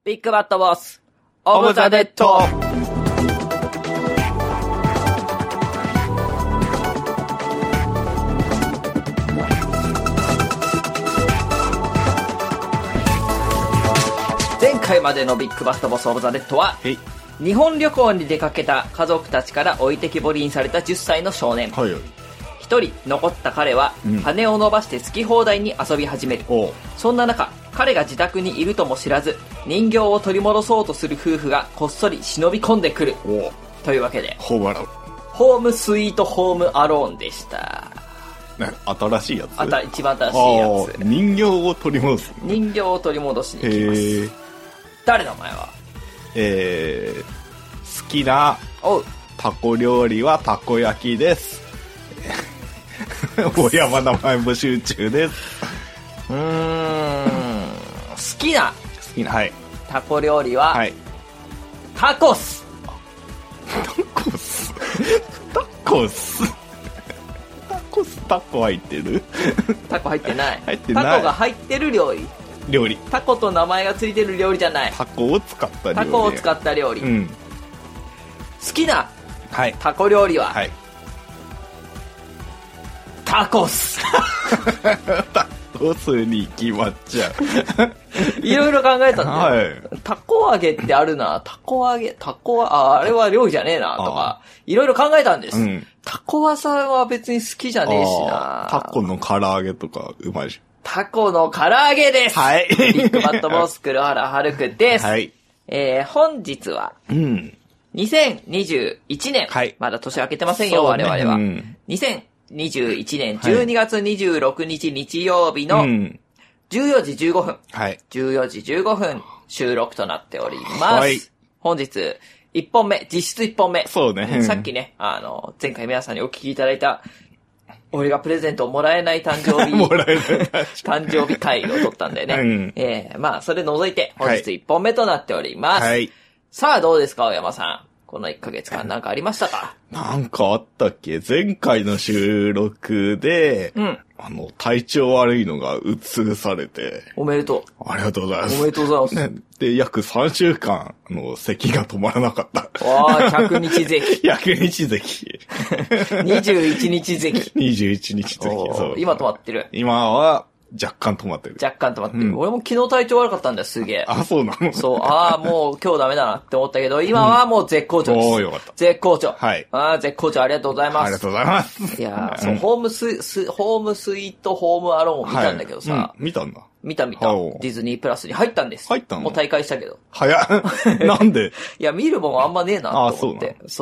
ビッグバットボス、オブザ・デッド。前回までのビッグバットボスオブザ・デッドは、日本旅行に出かけた家族たちから置いてきぼりにされた10歳の少年。一人残った彼は、羽を伸ばして好き放題に遊び始める。そんな中、彼が自宅にいるとも知らず、人形を取り戻そうとする夫婦がこっそり忍び込んでくる。というわけで、ホームスイートホームアローンでした。 新しいやつ？ 一番新しいやつ。 人形を取り戻す。 人形を取り戻しに行きます。誰の前は？ 好きなタコ料理はたこ焼きです。大山名前募集中です。 好きな、 はい。 タコ料理は、 はい。 タコス。 タコ入ってる？ タコ入ってない。 入ってない。 タコが入ってる料理。タコと名前がついてる料理じゃない。 タコを使った料理。 タコを使った料理。好きな、タコ料理は、タコス。 タコスに決まっちゃう。いろいろ考えたんだよ。タコ揚げってあるな。あれは料理じゃねえな、とか、いろいろ考えたんです。タコワさんは別に好きじゃねえしな。 タコの唐揚げとかうまいし。 タコの唐揚げです。ビッグバットボス黒原遥です。本日は、2021年、まだ年明けてませんよ、我々は。2021年12月26日日曜日の14時15分、14時15分収録となっております。本日1本目、実質1本目。 そうね。 さっきね、前回皆さんにお聞きいただいた、俺がプレゼントをもらえない誕生日会を撮ったんでね。まあ、それ除いて、本日1本目となっております。さあ、どうですか、青山さん。この1ヶ月間なんかありましたか？ なんかあったっけ？前回の収録で、体調悪いのがうつされて。 おめでとう。 ありがとうございます。 おめでとうございます。 で、約3週間、咳が止まらなかった。 100日咳。 100日咳。 21日咳。 21日咳。そう。 今止まってる。 今は、若干止まってる。 俺も昨日体調悪かったんだよ、すげえ。 そうなの？ そう。もう今日ダメだなって思ったけど、今はもう絶好調です。 よかった。 絶好調。絶好調、ありがとうございます。 ありがとうございます。 いやそう、ホームスイートホームアローンを見たんだけどさ。 見たんだ。 見た。ディズニープラスに入ったんです。 入ったの？ もう大会したけど。 早っ。なんで？ いや、見るもんあんまねえなと思って。そう。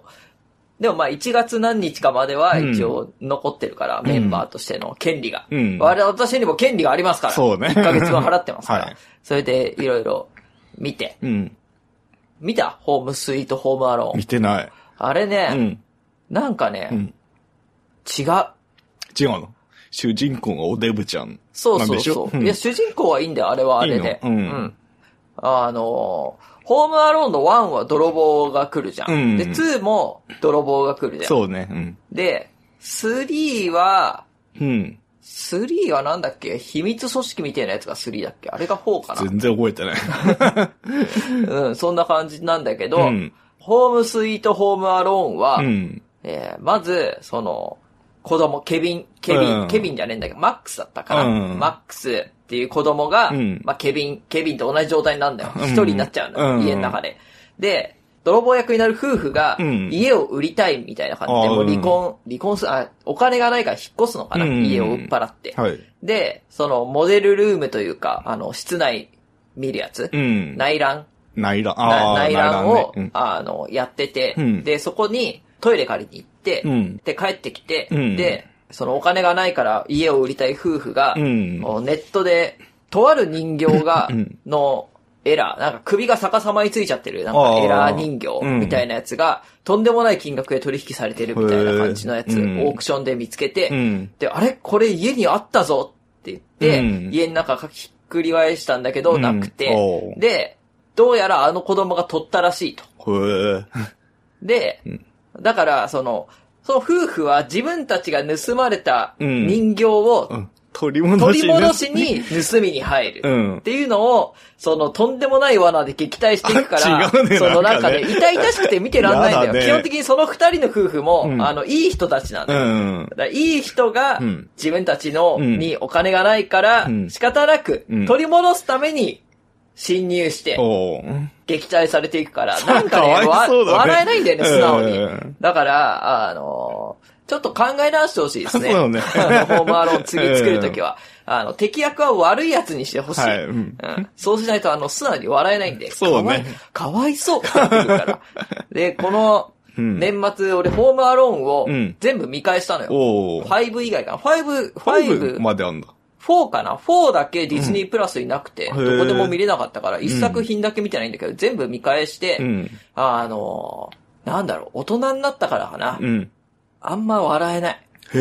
でもまあ1月何日かまでは一応残ってるから、メンバーとしての権利が。私にも権利がありますから。 そうね。 1ヶ月分払ってますから。それでいろいろ見て。見た？ホームスイートホームアローン。 見てない。 あれね、なんかね、違うの？主人公がおデブちゃん。 そう。いや、主人公はいいんだよ、あれはあれで。ホームアローンの1は泥棒が来るじゃん。で、2も泥棒が来るじゃん。 そうね。 で、3はなんだっけ？秘密組織みたいなやつが3だっけ？あれが4かな？ 全然覚えてない。 そんな感じなんだけど、ホームスイートホームアローンは、まず、子供、ケビンじゃねえんだけど、マックスだったかな。マックスっていう子供が、ケビンと同じ状態なんだよ。一人になっちゃうんだよ、家の中で。で、泥棒役になる夫婦が、家を売りたいみたいな感じで、もう離婚する、お金がないから引っ越すのかな、家を売っ払って。で、モデルルームというか、室内見るやつ、内覧を、やってて、で、そこにトイレ借りに行って、で、帰ってきて、で、お金がないから家を売りたい夫婦が、ネットで、とある人形のエラー、なんか首が逆さまについちゃってる、なんかエラー人形みたいなやつが、とんでもない金額で取引されてるみたいな感じのやつ、オークションで見つけて、で、あれこれ家にあったぞって言って、家の中ひっくり返したんだけど、なくて、で、どうやらあの子供が取ったらしいと。で、だから、その夫婦は自分たちが盗まれた人形を取り戻しに盗みに入る。っていうのを、とんでもない罠で撃退していくから、 違うね、 なんかね、痛々しくて見てらんないんだよ。ね、基本的にその二人の夫婦も、いい人たちなんだよ。だいい人が、自分たちにお金がないから、仕方なく、取り戻すために、侵入して、撃退されていくから、なんかね、笑えないんだよね、素直に。だから、ちょっと考え直してほしいですね。 そうね。 ホームアローン次作るときは、敵役は悪いやつにしてほしい。そうしないと、素直に笑えないんで。 そうね。 かわいそうってなってくるから。で、この、年末、俺、ホームアローンを全部見返したのよ。5以外かな。5 まであんだ。 4かな ?4 だけディズニープラスになくて、どこでも見れなかったから、一作品だけ見てないんだけど、全部見返して、なんだろう、大人になったからかな。あんま笑えない。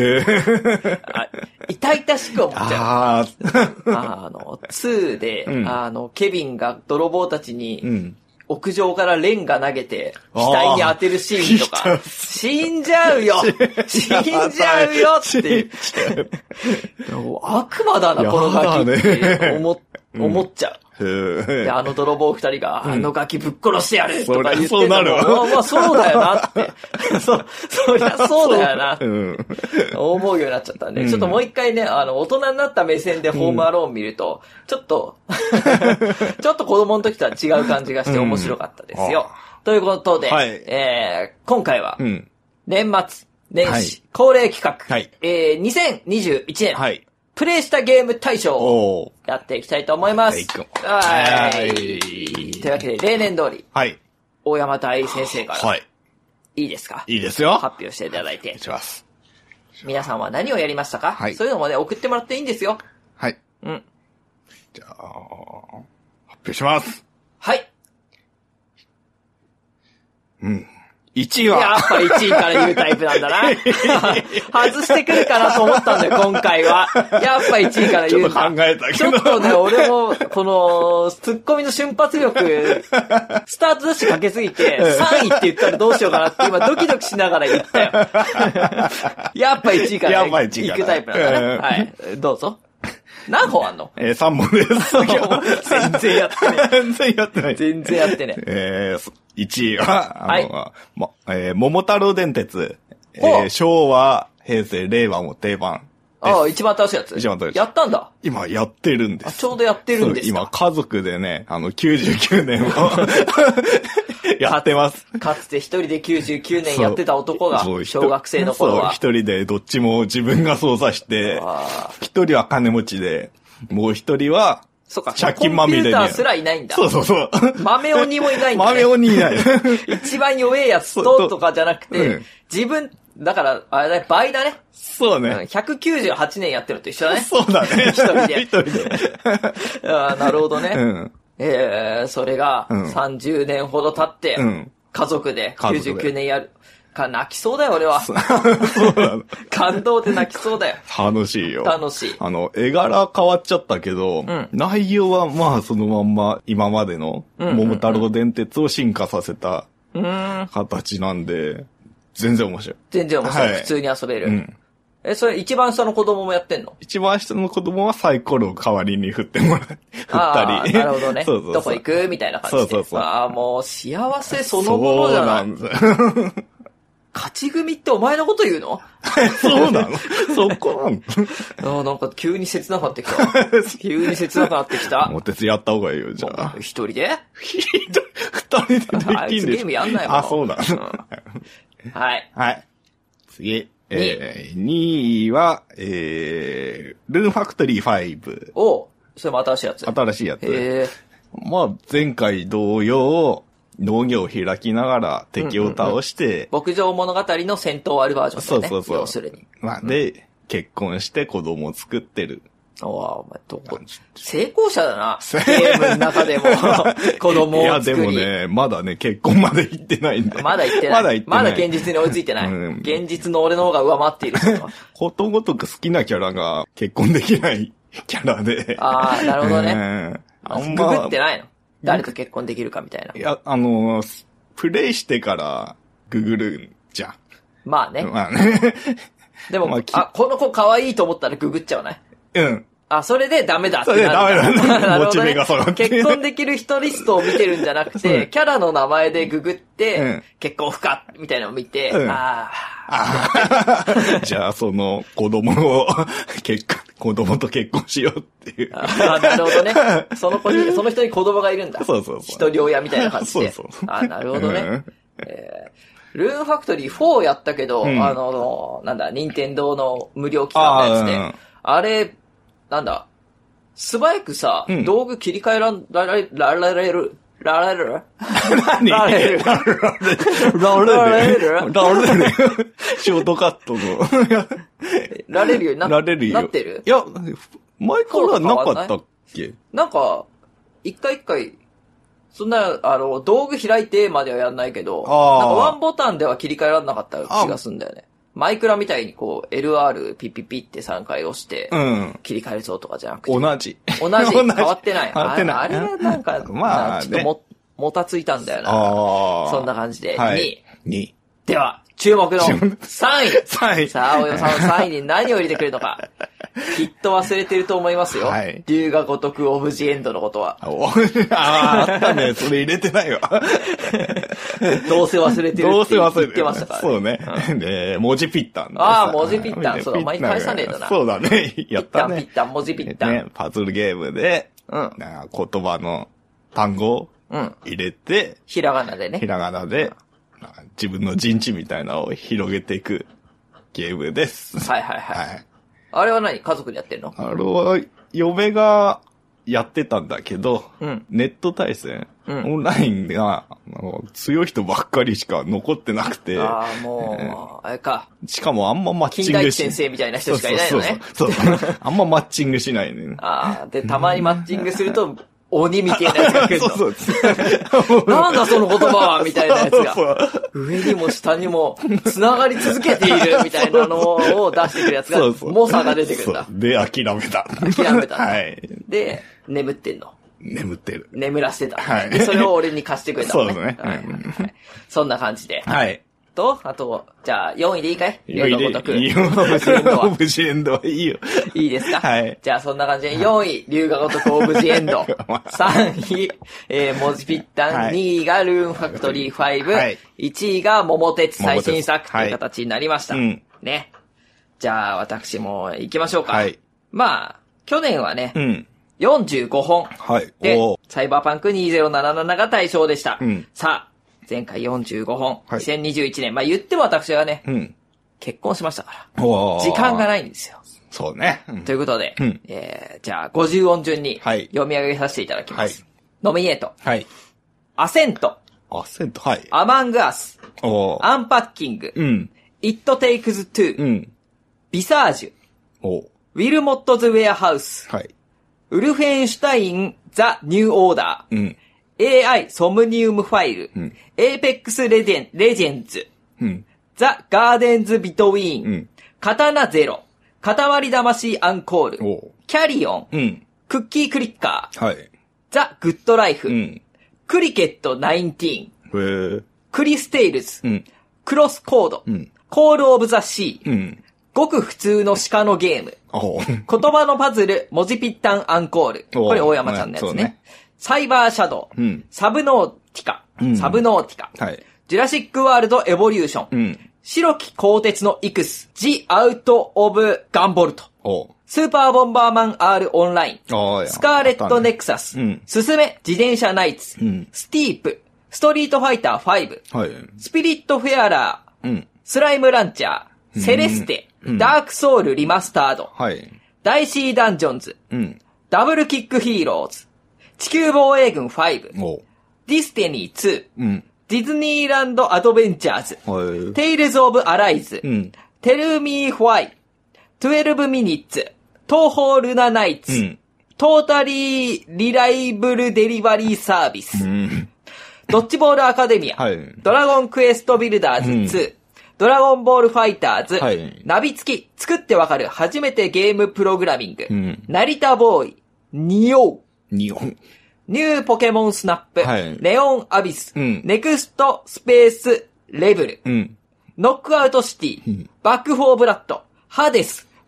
痛々しく思っちゃう。2で、ケビンが泥棒たちに、屋上からレンガ投げて、額に当てるシーンとか、死んじゃうよ死んじゃうよっていう。悪魔だな、このガキって思っちゃう。で、泥棒二人が、ガキぶっ殺してやるとか言ってそうなるわ。 まあそうだよなって。そりゃそうだよな。思うようになっちゃったんで、ちょっともう一回ね、大人になった目線でホームアローン見ると、ちょっと子供の時とは違う感じがして面白かったですよ。ということで、今回は、年末、年始、恒例企画、2021年、プレイしたゲーム大賞をやっていきたいと思います。はい。というわけで、例年通り、大山大先生から、いいですか？ いいですよ。 発表していただいて。 お願いします。 皆さんは何をやりましたか？そういうのもね、送ってもらっていいんですよ。 はい。じゃあ、発表します。 はい。 1位はやっぱ1位から言うタイプなんだな。外してくるかなと思ったんだよ、今回は。やっぱ1位から言うんだ。 ちょっと考えたけど。 ちょっとね、俺も、この、ツッコミの瞬発力、スタートダッシュかけすぎて、3位って言ったらどうしようかなって今ドキドキしながら言ったよ。やっぱ1位から行くタイプなんだね。はい。どうぞ。何本あんの ？3本です。 全然やってね。 全然やってない。 全然やってね。 1位は、桃太郎電鉄。昭和、平成、令和も定番。 一番新しいやつ。 一番新しい。 やったんだ。 今やってるんです。 ちょうどやってるんですか。 今家族でね、99年をやってます。 かつて一人で99年やってた男が、小学生の頃は。 一人でどっちも自分が操作して、一人は金持ちで、もう一人は、借金まみれに。 コンピューターすらいないんだ。 そう。 豆鬼もいないんだ、ね。 豆鬼いない。 一番弱いやつとかじゃなくて、自分、だから、あれだね、倍だね。 そうね。 198年やってると一緒だね。 そうだね。 一人で。 一人で。 なるほどね。それが30年ほど経って、家族で99年やる。泣きそうだよ、俺は。そうなの。感動で泣きそうだよ。 楽しいよ。 楽しい。 絵柄変わっちゃったけど、内容はまあそのまんま今までの桃太郎電鉄を進化させた形なんで、全然面白い。 全然面白い。普通に遊べる。それ一番下の子供もやってんの？ 一番下の子供はサイコロを代わりに振ったり。 なるほどね。どこ行くみたいな感じで。もう幸せそのものじゃない。そうなんだ。勝ち組ってお前のこと言うの？ そうなの？そこなの？なんか急に切なくなってきた。急に切なくなってきた。 もう鉄やった方がいいよ、じゃあ。 一人で？ 二人でできんでしょ。 あいつゲームやんないもん。 そうなの。 はい。 はい。次。2位は、ルーンファクトリー5。 それも新しいやつ。 新しいやつ。まあ、前回同様、農業を開きながら敵を倒して、 牧場物語の戦闘あるバージョンだよね。 そう。 要するに。 まあ、で、結婚して子供を作ってる。 お前成功者だな。ゲームの中でも子供を作り。 いや、でもね、まだね、結婚まで行ってないんだ。 まだ行ってない。まだ現実に追いついてない。現実の俺の方が上回っている。 ことごとく好きなキャラが結婚できないキャラで。 なるほどね。ググってないの？誰と結婚できるかみたいな。 いや、プレイしてからググるんじゃん。 まあね。でも、この子可愛いと思ったらググっちゃうね。 うん。 あ、それでダメだってなる。それでダメだ。 なるほどね。 モチベが下がって。 結婚できる人リストを見てるんじゃなくて、キャラの名前でググって、結婚不可みたいなのを見て、 じゃあ、子供と結婚しようっていう。 なるほどね。その人に子供がいるんだ。 そう。 一人親みたいな感じで。 そう。 なるほどね。ルーンファクトリー4やったけど、任天堂の無料期間のやつで、あれ、素早くさ、道具切り替えられる何られるショートカットの。 られるようになってる？ いや、前からなかったっけ？ 一回、そんな、道具開いてまではやんないけど、ワンボタンでは切り替えられなかった気がするんだよね。マイクラみたいにLR ピッピッピって3回押して、切り替えるぞとかじゃなくて。 同じ。 変わってない。 変わってない。 あれはちょっともたついたんだよな。そんな感じで、2。では、注目の3位。さあ、およさん3位に何を入れてくるのか。きっと忘れてると思いますよ。龍が如くオブジエンドのことは。 あったね。それ入れてないわ。 どうせ忘れてるって言ってましたから。 そうね。で、文字ピッタン。 文字ピッタン。そうだ、前に返さねえとな。 そうだね。やったね。 ピッタン、文字ピッタン。 パズルゲームで、言葉の単語を入れて、 ひらがなでね。 ひらがなで、自分の陣地みたいなのを広げていくゲームです。 はい。あれは何？家族でやってんの？ あれは、嫁がやってたんだけど、ネット対戦、オンラインが、強い人ばっかりしか残ってなくて。 あれか。 しかもあんまマッチングしない。 金田一先生みたいな人しかいないのね。 そう。あんまマッチングしないね。 で、たまにマッチングすると、鬼みたいなやつが来るの。 そう。 なんだその言葉はみたいなやつが。上にも下にも繋がり続けているみたいなのを出してくるやつが、猛者が出てくるんだ。 で、諦めた。 はい。で、眠ってんの。 眠ってる。 眠らせてた。 はい。 で、それを俺に貸してくれたのね。 そうですね。そんな感じで。 はい。 あと、じゃあ、4位でいいかい？ 4位でいいよ。オブジエンドはいいよ。 いいですか？ はい。 じゃあ、そんな感じで、4位、龍が如くオブジエンド。3位、文字ピッタン。2位がルーンファクトリー5。1位が桃鉄最新作という形になりました。ね。じゃあ、私も行きましょうか。 はい。 去年はね、45本。で、サイバーパンク2077が対象でした。さあ、前回45本、2021年。言っても私はね、結婚しましたから。時間がないんですよ。 そうね。 ということで、じゃあ50音順に読み上げさせていただきます。ノミネート。アセント。アマングアス。アンパッキング。It Takes Two。ビサージュ。ウィルモットズ・ウェアハウス。ウルフェンシュタイン・ザ・ニュー・オーダー。AI ソムニウムファイル、エーペックスレジェンズ、ザ・ガーデンズ・ビトウィーン、刀ゼロ、塊魂アンコール、キャリオン、クッキークリッカー、ザ・グッドライフ、クリケット19、クリステイルズ、クロスコード、コールオブザシー、ごく普通の鹿のゲーム、言葉のパズル、文字ピッタンアンコール、これ大山ちゃんのやつね。サイバーシャドウ、サブノーティカ、ジュラシックワールドエボリューション、白き鋼鉄のイクス、ジ・アウト・オブ・ガンボルト、スーパーボンバーマン R オンライン、スカーレット・ネクサス、ススメ・自転車ナイツ、スティープ、ストリートファイター5、スピリット・フェアラー、スライム・ランチャー、セレステ、ダークソウル・リマスタード、ダイシー・ダンジョンズ、ダブルキック・ヒーローズ、地球防衛軍5、ディスティニー2、ディズニーランドアドベンチャーズ、テイルズ・オブ・アライズ、テルミー・ホワイ、12ミニッツ、東方ルナナイツ、トータリー・リライブル・デリバリー・サービス、ドッジボール・アカデミア、ドラゴンクエスト・ビルダーズ2、ドラゴンボール・ファイターズ、ナビ付き、作ってわかる初めてゲームプログラミング、成田ボーイ、ニオニューポケモンスナップ、ネオンアビス、ネクストスペースレブル、ノックアウトシティ、バックフォーブラッド、ハデス、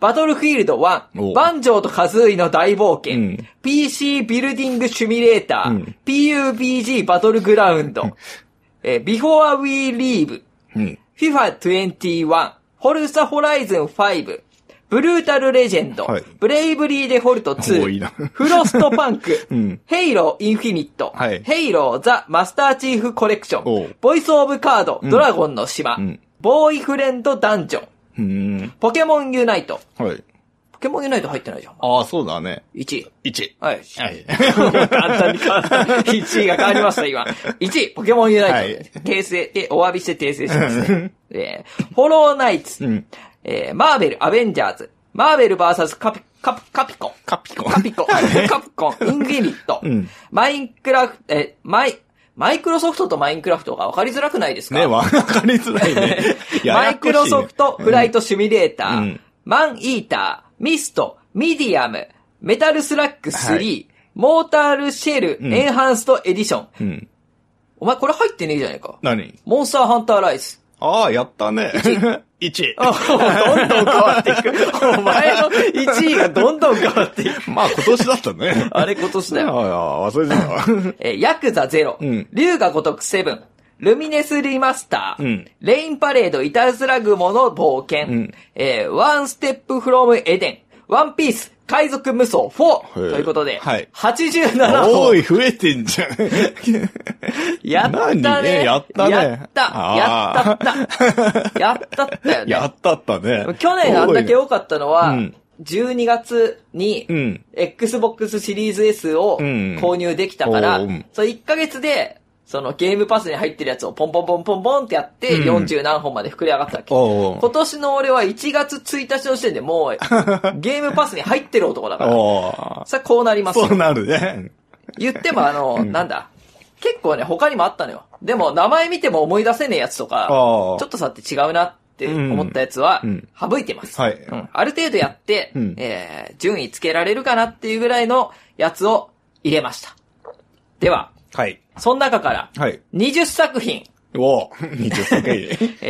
バトルフィールド1、バンジョーとカズーイの大冒険、PC ビルディングシミュレーター、PUBG バトルグラウンド、Before We Leave、FIFA 21、フォルサホライズン5、ブルータルレジェンド、ブレイブリーデフォルト2、フロストパンク、ヘイローインフィニット、ヘイローザ・マスターチーフコレクション、ボイスオブカード、ドラゴンの島、ボーイフレンドダンジョン、ポケモンユナイト。ポケモンユナイト入ってないじゃん。 ああ、そうだね。 1位。 はい。 簡単に変わった。1位が変わりました、今。1位、ポケモンユナイト。訂正で、お詫びして訂正しますね。フォローナイツ。マーベル、アベンジャーズ。マーベル VS カピコン。カプコン、インフィニット。マイクロソフトとマインクラフトが分かりづらくないですか？ ね、分かりづらいね。 マイクロソフトフライトシミュレーター、マンイーター、ミスト、ミディアム、メタルスラック3、モータルシェル、エンハンストエディション。お前これ入ってねえじゃねえか。 何？ モンスターハンターライズ。 ああ、やったね。1。 どんどん変わっていく。お前の1位がどんどん変わっていく。 まあ今年だったね。 あれ今年だよ。 忘れてた。 ヤクザ0、龍が如く7、ルミネスリマスター、レインパレードいたずら雲の冒険、ワンステップフロムエデン、ワンピース、海賊無双4ということで、87本。 おい、増えてんじゃん。 やったね。 やったね。 やったよね。 やったね。 去年あんだけ多かったのは、12月に、Xbox シリーズ S を購入できたから、それ1ヶ月で、そのゲームパスに入ってるやつをポンポンポンポンポンってやって、40何本まで膨れ上がったわけ。今年の俺は1月1日の時点でもう、ゲームパスに入ってる男だから。さあこうなりますよ。 そうなるね。 言ってもなんだ。結構ね、他にもあったのよ。でも名前見ても思い出せねえやつとか、ちょっとさって違うなって思ったやつは、省いてます。ある程度やって、順位つけられるかなっていうぐらいのやつを入れました。では、その中から、20作品。 20作品。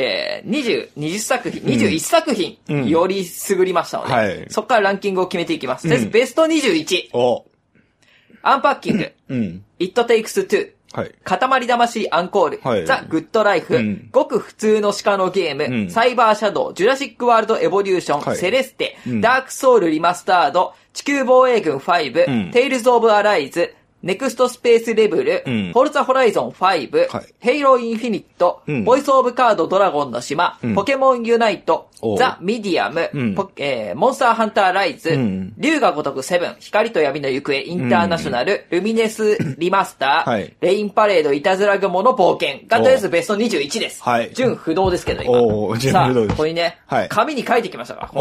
20作品、21作品、より優りましたので、そこからランキングを決めていきます。とりあえずベスト21。アンパッキング。It Takes Two。塊魂アンコール。ザ・グッドライフ。ごく普通の鹿のゲーム。サイバーシャドウ。ジュラシックワールドエボリューション。セレステ。ダークソウルリマスタード。地球防衛軍5。テイルズ・オブ・アライズ。ネクストスペースレベル、フォルツァホライゾン5、ヘイローインフィニット、ボイスオブカードドラゴンの島、ポケモンユナイト、ザ・ミディアム、モンスターハンターライズ、龍が如く7、光と闇の行方、インターナショナル、ルミネスリマスター、レインパレード、いたずら雲の冒険がとりあえずベスト21です。順不動ですけど今。さあ、ここにね、紙に書いてきましたから。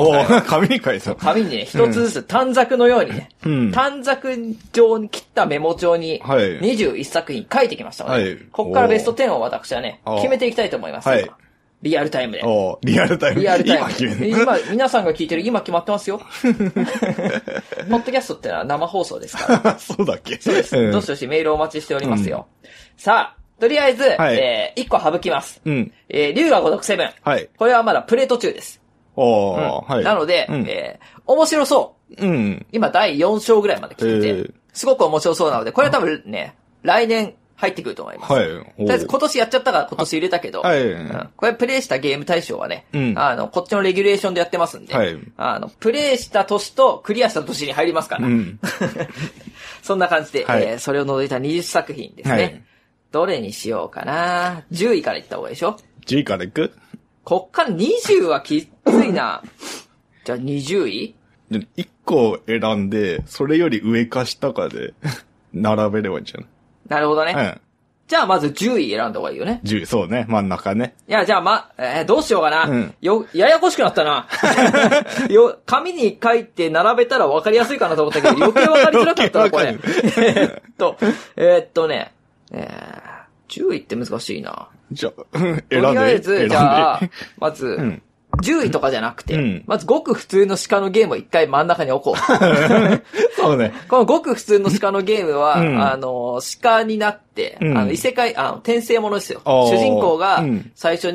紙に書いた。 紙にね、一つずつ短冊のようにね、短冊状に切ったメモ帳に21作品書いてきましたので、ここからベスト10を私はね、決めていきたいと思います。リアルタイムで。 リアルタイム。 今、皆さんが聞いてる今決まってますよ。ポッドキャストってのは生放送ですから。 そうだっけ？ そうです。どしどしメールをお待ちしておりますよ。さあ、とりあえず、1個省きます。龍が如く7。これはまだプレイ途中です。なので、面白そう。今第4章ぐらいまで来てて、すごく面白そうなので、これは多分ね、来年入ってくると思います。とりあえず今年やっちゃったから今年入れたけど、これプレイしたゲーム対象はね、こっちのレギュレーションでやってますんで、プレイした年とクリアした年に入りますから。そんな感じで、それを除いた20作品ですね。どれにしようかな。10位からいった方がいいでしょ？ 10位からいく？ こっから20はきついな。じゃあ20位 ？1個選んで、それより上か下かで並べればいいんじゃない？なるほどね。じゃあまず10位選んだ方がいいよね。 10位、そうね。真ん中ね。 いや、じゃあどうしようかな。ややこしくなったな。紙に書いて並べたら分かりやすいかなと思ったけど、余計分かりづらかったな、これ。10位って難しいな。 じゃあ、選んで。 とりあえず、じゃあ、まず、10位とかじゃなくて、まずごく普通の鹿のゲームを一回真ん中に置こう。 そうね。 このごく普通の鹿のゲームは、鹿になって、異世界、転生ものですよ。主人公が最初に、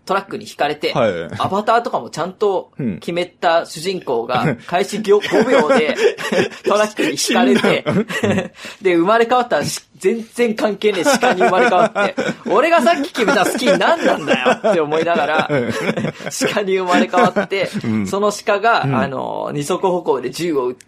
トラックに引かれて、はい、アバターとかもちゃんと決めた主人公が開始5秒でトラックに引かれて、で、生まれ変わったら全然関係ねえ鹿に生まれ変わって、俺がさっき決めたスキン何なんだよって思いながら、鹿に生まれ変わって、その鹿が、二足歩行で銃を撃って、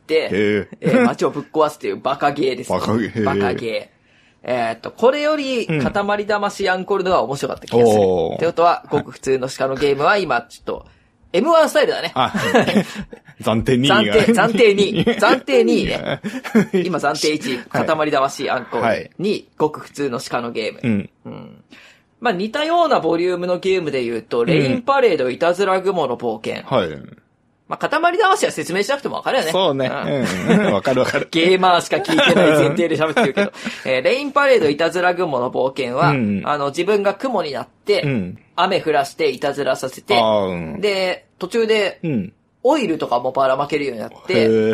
街をぶっ壊すっていうバカゲーです、ね。バカゲー。これより、塊魂アンコールのが面白かった気がする。ってことは、ごく普通の鹿のゲームは今、ちょっと、M1 スタイルだね。 暫定2位暫定2位。暫定2位ね。今暫定1位、塊魂アンコール。2位、ごく普通の鹿のゲーム。まあ似たようなボリュームのゲームで言うと、レインパレードいたずら雲の冒険。はい。まあ、塊魂は説明しなくてもわかるよね。 そうね。わかるわかる。 ゲーマーしか聞いてない前提で喋ってるけど。レインパレードいたずら雲の冒険は、自分が雲になって、雨降らしていたずらさせて、で、途中で、オイルとかもばらまけるようになって、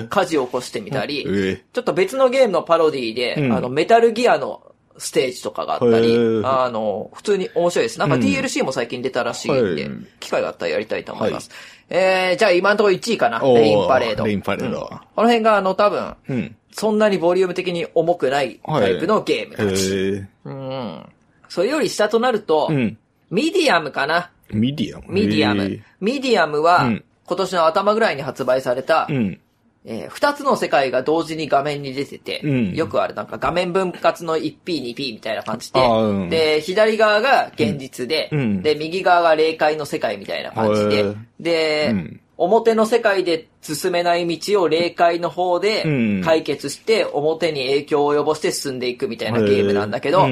火事を起こしてみたり、ちょっと別のゲームのパロディで、メタルギアのステージとかがあったり、普通に面白いです。なんか DLC も最近出たらしいんで、機会があったらやりたいと思います。じゃあ今のところ1位かな。レインパレード。 レインパレード。 この辺が多分、そんなにボリューム的に重くないタイプのゲームたち。それより下となると、ミディアムかな。 ミディアム。 ミディアムは、今年の頭ぐらいに発売された、二つの世界が同時に画面に出てて、よくあるなんか画面分割の 1P、2P みたいな感じで、で、左側が現実で、で、右側が霊界の世界みたいな感じで、で、表の世界で進めない道を霊界の方で解決して、表に影響を及ぼして進んでいくみたいなゲームなんだけど、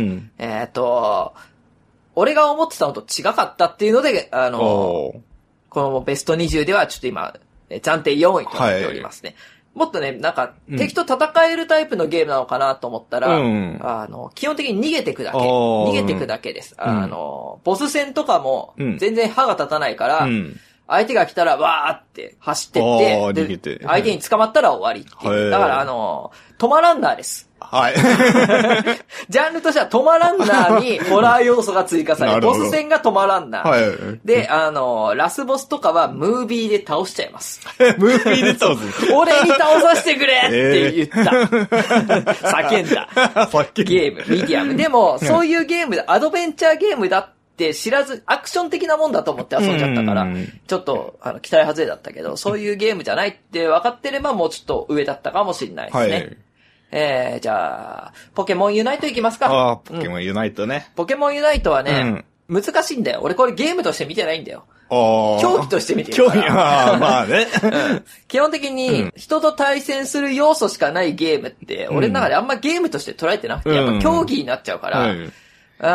俺が思ってたのと違かったっていうので、このベスト20ではちょっと今、暫定4位となっておりますね。もっとね、なんか、敵と戦えるタイプのゲームなのかなと思ったら、基本的に逃げてくだけ。逃げてくだけです。ボス戦とかも、全然歯が立たないから、相手が来たら、わーって走ってって、で相手に捕まったら終わりっていう。だから、トマランナーです。 はい。 ジャンルとしてはトマランナーにホラー要素が追加される。ボス戦がトマランナー。はい。で、ラスボスとかはムービーで倒しちゃいます。 ムービーで倒す俺に倒させてくれって言った。叫んだ。ゲーム、ミディアム。でも、そういうゲームで、アドベンチャーゲームだって知らず、アクション的なもんだと思って遊んじゃったから、ちょっと、期待外れだったけど、そういうゲームじゃないって分かってればもうちょっと上だったかもしれないですね。はいじゃあ、ポケモンユナイトいきますか。 ポケモンユナイトね。 ポケモンユナイトはね、難しいんだよ。俺これゲームとして見てないんだよ。競技として見てるから。競技まあね。 基本的に人と対戦する要素しかないゲームって、俺の中であんまゲームとして捉えてなくて、やっぱ競技になっちゃうから。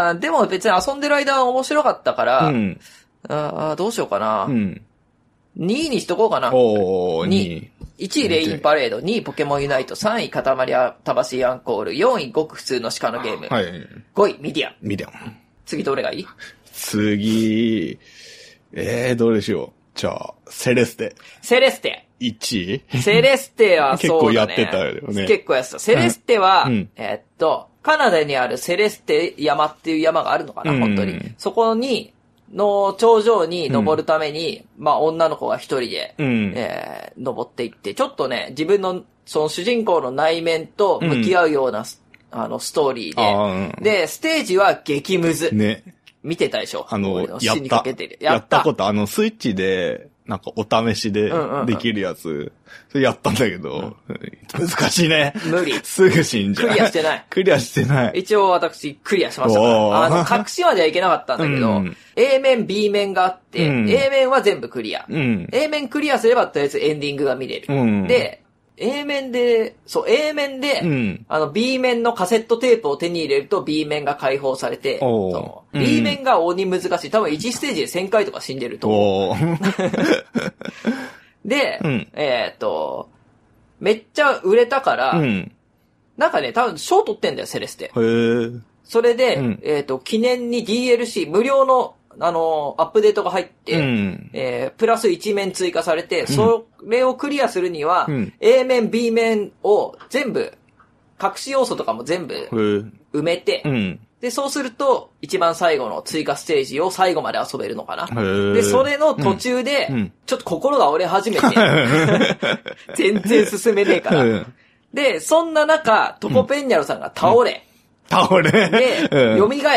でも別に遊んでる間は面白かったから、どうしようかな。2位にしとこうかな。2位。1位レインパレード、2位ポケモンユナイト、3位塊魂アンコール、4位ごく普通の鹿のゲーム、5位ミディアム。 ミディアム。 次どれがいい？ 次、どれでしょう。じゃあ、セレステ。 セレステ。 1位？ セレステはそうだね。 結構やってたよね。 結構やってた。セレステは、カナダにあるセレステ山っていう山があるのかな、本当に。そこに、の頂上に登るために、まあ女の子が一人で、登っていって、ちょっとね、自分のその主人公の内面と向き合うような、ストーリーで、で、ステージは激ムズ。ね。見てたでしょ？ やったこと、スイッチで、なんかお試しでできるやつ、それやったんだけど、難しいね。 無理。 すぐ死んじゃう。 クリアしてない。 クリアしてない。 一応私クリアしましたから。隠しまではいけなかったんだけど、A 面、B 面があって、A 面は全部クリア。A 面クリアすればとりあえずエンディングが見れる。で、A 面で、B 面のカセットテープを手に入れると B 面が解放されて、B 面が鬼難しい。多分1ステージで1000回とか死んでると思う。で、めっちゃ売れたから、なんかね、多分賞取ってんだよ、セレステ。それで、記念に DLC、無料のアップデートが入って、プラス1面追加されて、それをクリアするには、A 面、B 面を全部、隠し要素とかも全部埋めて、 で、そうすると、一番最後の追加ステージを最後まで遊べるのかな。で、それの途中で、ちょっと心が折れ始めて、全然進めねえから。で、そんな中、トコペンニャルさんが倒れ。で、蘇って。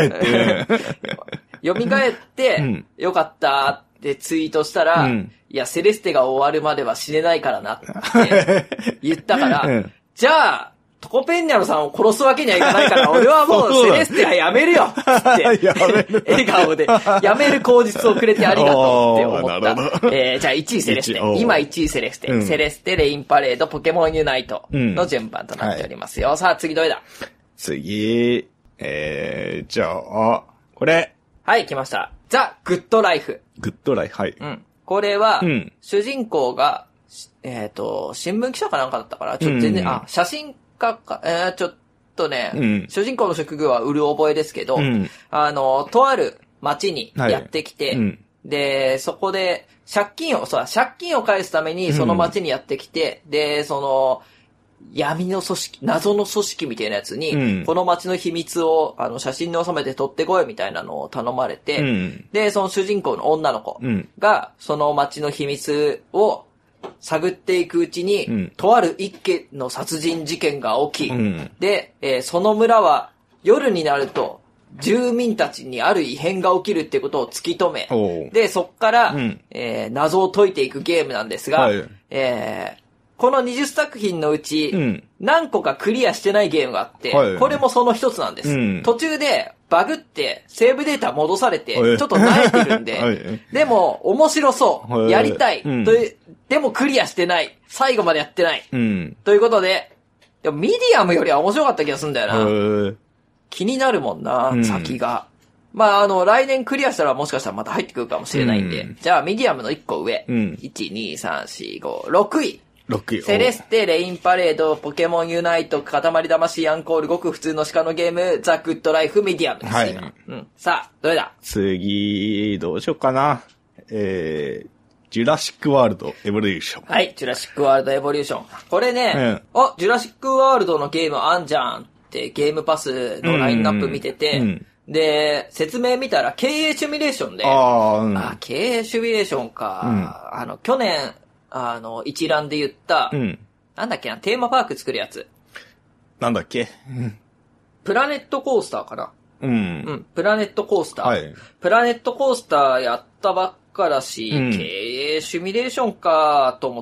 よかったってツイートしたら、いや、セレステが終わるまでは死ねないからなって言ったから、じゃあ、トコペンニャルさんを殺すわけにはいかないから、俺はもうセレステはやめるよって笑顔で、やめる口実をくれてありがとうって思った。じゃあ1位セレステ。今1位セレステ。セレステ、レインパレード、ポケモンユナイトの順番となっておりますよ。さあ次どれだ？ 次、じゃあ、これ。 はい、来ました。ザ・グッドライフ。 グッドライフ、はい。 これは、主人公が、新聞記者かなんかだったから、ちょっと全然、写真家か、ちょっとね、主人公の職業はうる覚えですけど、とある町にやってきて、で、そこで、借金を返すためにその町にやってきて、で、闇の組織、謎の組織みたいなやつに、この街の秘密を、写真に収めて撮ってこいみたいなのを頼まれて、で、その主人公の女の子が、その街の秘密を探っていくうちに、とある一件の殺人事件が起き、で、その村は夜になると、住民たちにある異変が起きるってことを突き止め、で、そっから、謎を解いていくゲームなんですが、この20作品のうち、何個かクリアしてないゲームがあって、これもその一つなんです。途中でバグってセーブデータ戻されて、ちょっと慣れてるんで、でも面白そう、やりたい、でもクリアしてない、最後までやってない、ということで、でもミディアムよりは面白かった気がするんだよな。気になるもんな、先が。まあ、来年クリアしたらもしかしたらまた入ってくるかもしれないんで、じゃあミディアムの1個上、1、2、3、4、5、6位。セレステ、レインパレード、ポケモンユナイト、塊魂アンコール、ごく普通の鹿のゲーム、ザ・グッドライフ、ミディアムです。はい。さあ、どれだ？ 次、どうしようかな。ジュラシックワールド、エボリューション。 はい、ジュラシックワールド、エボリューション。これね、ジュラシックワールドのゲームあんじゃんってゲームパスのラインナップ見てて、で、説明見たら経営シミュレーションで、経営シミュレーションか、去年、一覧で言った、なんだっけな、テーマパーク作るやつ。 なんだっけプラネットコースターかな。プラネットコースター。プラネットコースターやったばっかだし、経営シミュレーションかと思って、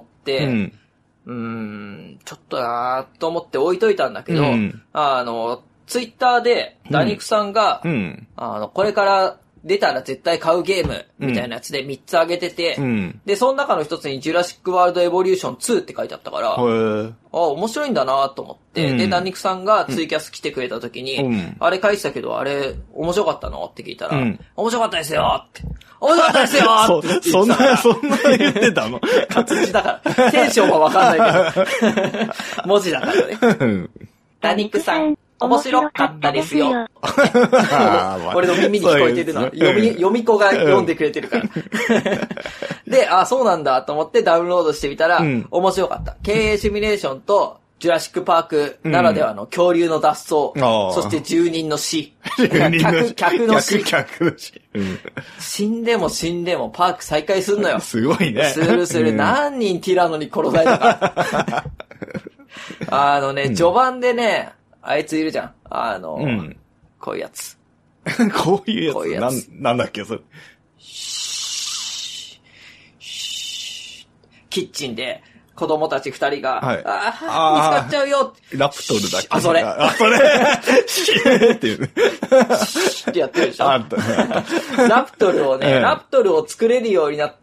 ちょっとなーと思って置いといたんだけど、ツイッターで、ダニクさんが、これから出たら絶対買うゲーム、みたいなやつで3つ挙げてて、で、その中の一つにジュラシックワールドエボリューション2って書いてあったから、面白いんだなと思って、で、ダニクさんがツイキャス来てくれた時に、あれ書いてたけど、あれ、面白かったのって聞いたら、面白かったですよって。面白かったですよってそんな言ってたの活字だから。テンションはわかんないけど。文字だからね。ダニクさん。面白かったですよ。俺の耳に聞こえてるな。読み子が読んでくれてるから。で、そうなんだと思ってダウンロードしてみたら、面白かった。経営シミュレーションと、ジュラシックパークならではの恐竜の脱走、そして住人の死、客の死。死んでもパーク再開すんのよ。 すごいね。 する。何人ティラノに殺されたか。序盤でね、あいついるじゃん。こういうやつ。 こういうやつ。なんだっけ、それ。 キッチンで、子供たち2人が、見つかっちゃうよラプトルだっけ。 それシーっていう。 シーってやってるでしょ。ラプトルをね、ラプトルを作れるようになって、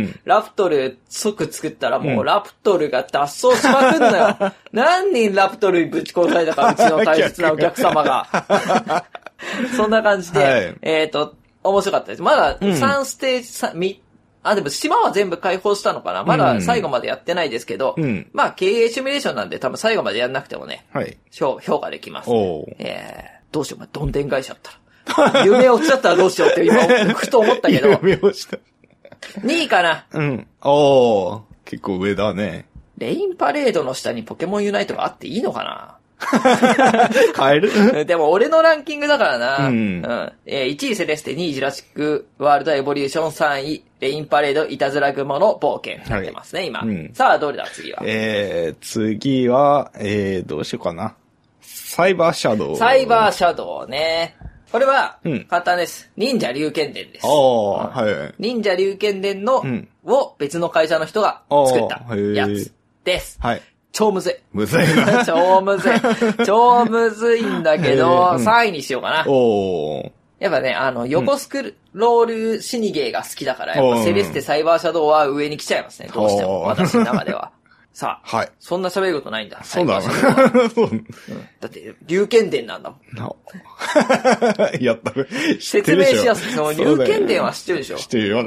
ラプトル即作ったらもうラプトルが脱走しまくんのよ。何人ラプトルにぶち殺されたか、うちの大切なお客様が。そんな感じで、面白かったです。まだ3ステージ、でも島は全部開放したのかな。まだ最後までやってないですけど、まあ経営シミュレーションなんで多分最後までやんなくてもね、評価できます。どうしよう、どんでん返しちゃったら。夢落ちちゃったらどうしようって今、ふと思ったけど。 夢落ちた。 2位かな。 結構上だね。 レインパレードの下にポケモンユナイトがあっていいのかな。 変えるでも俺のランキングだからな。1位セレステ、2位ジュラシックワールドエボリューション、3位レインパレード、いたずら雲の冒険。やってますね、今。さあ、どれだ、次は。 次は、どうしようかな。サイバーシャドウ。 サイバーシャドウね。これは、簡単です。忍者龍剣伝です。 はい。 忍者龍剣伝の、を別の会社の人が作ったやつです。 はい。 超むずい。 むずいな。 超むずい。超むずいんだけど、3位にしようかな。やっぱね、横スクロール死にゲーが好きだから、やっぱセレステサイバーシャドウは上に来ちゃいますね。どうしても、私の中では。さあ、そんな喋ることないんだ。 そうだ。 だって、龍剣伝なんだもん。やった。 説明しやすい。その龍剣伝は知ってるでしょ。 知ってるよ。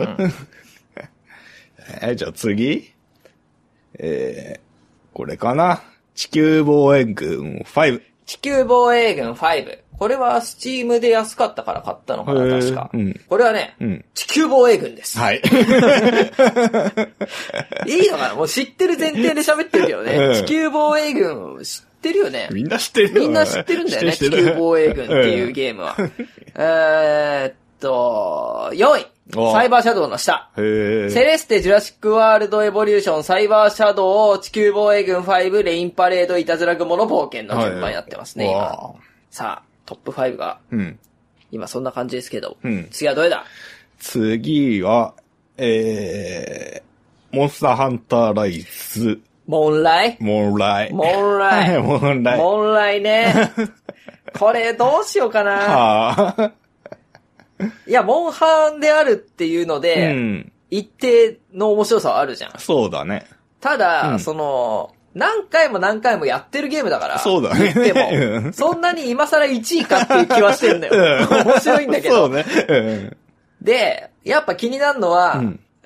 じゃあ次これかな。地球防衛軍5。 地球防衛軍5。これはスチームで安かったから買ったのかな、確か。これはね、地球防衛軍です。 はい。 いいのかな、もう知ってる前提で喋ってるけどね。地球防衛軍知ってるよね。 みんな知ってるよ。 みんな知ってるんだよね、地球防衛軍っていうゲームは。4位。サイバーシャドウの下。セレステ、ジュラシックワールドエボリューション、サイバーシャドウ、地球防衛軍5、レインパレード、いたずら雲の冒険の順番やってますね、今。さあ、トップ5が、今そんな感じですけど、次はどれだ？ 次は、モンスターハンターライズ。 モンライね。これどうしようかな。いや、モンハンであるっていうので、一定の面白さはあるじゃん。 そうだね。 ただ、何回も何回もやってるゲームだから。 そうだね。 言っても、そんなに今更1位かっていう気はしてるんだよ。面白いんだけど。 そうね。 で、やっぱ気になるのは、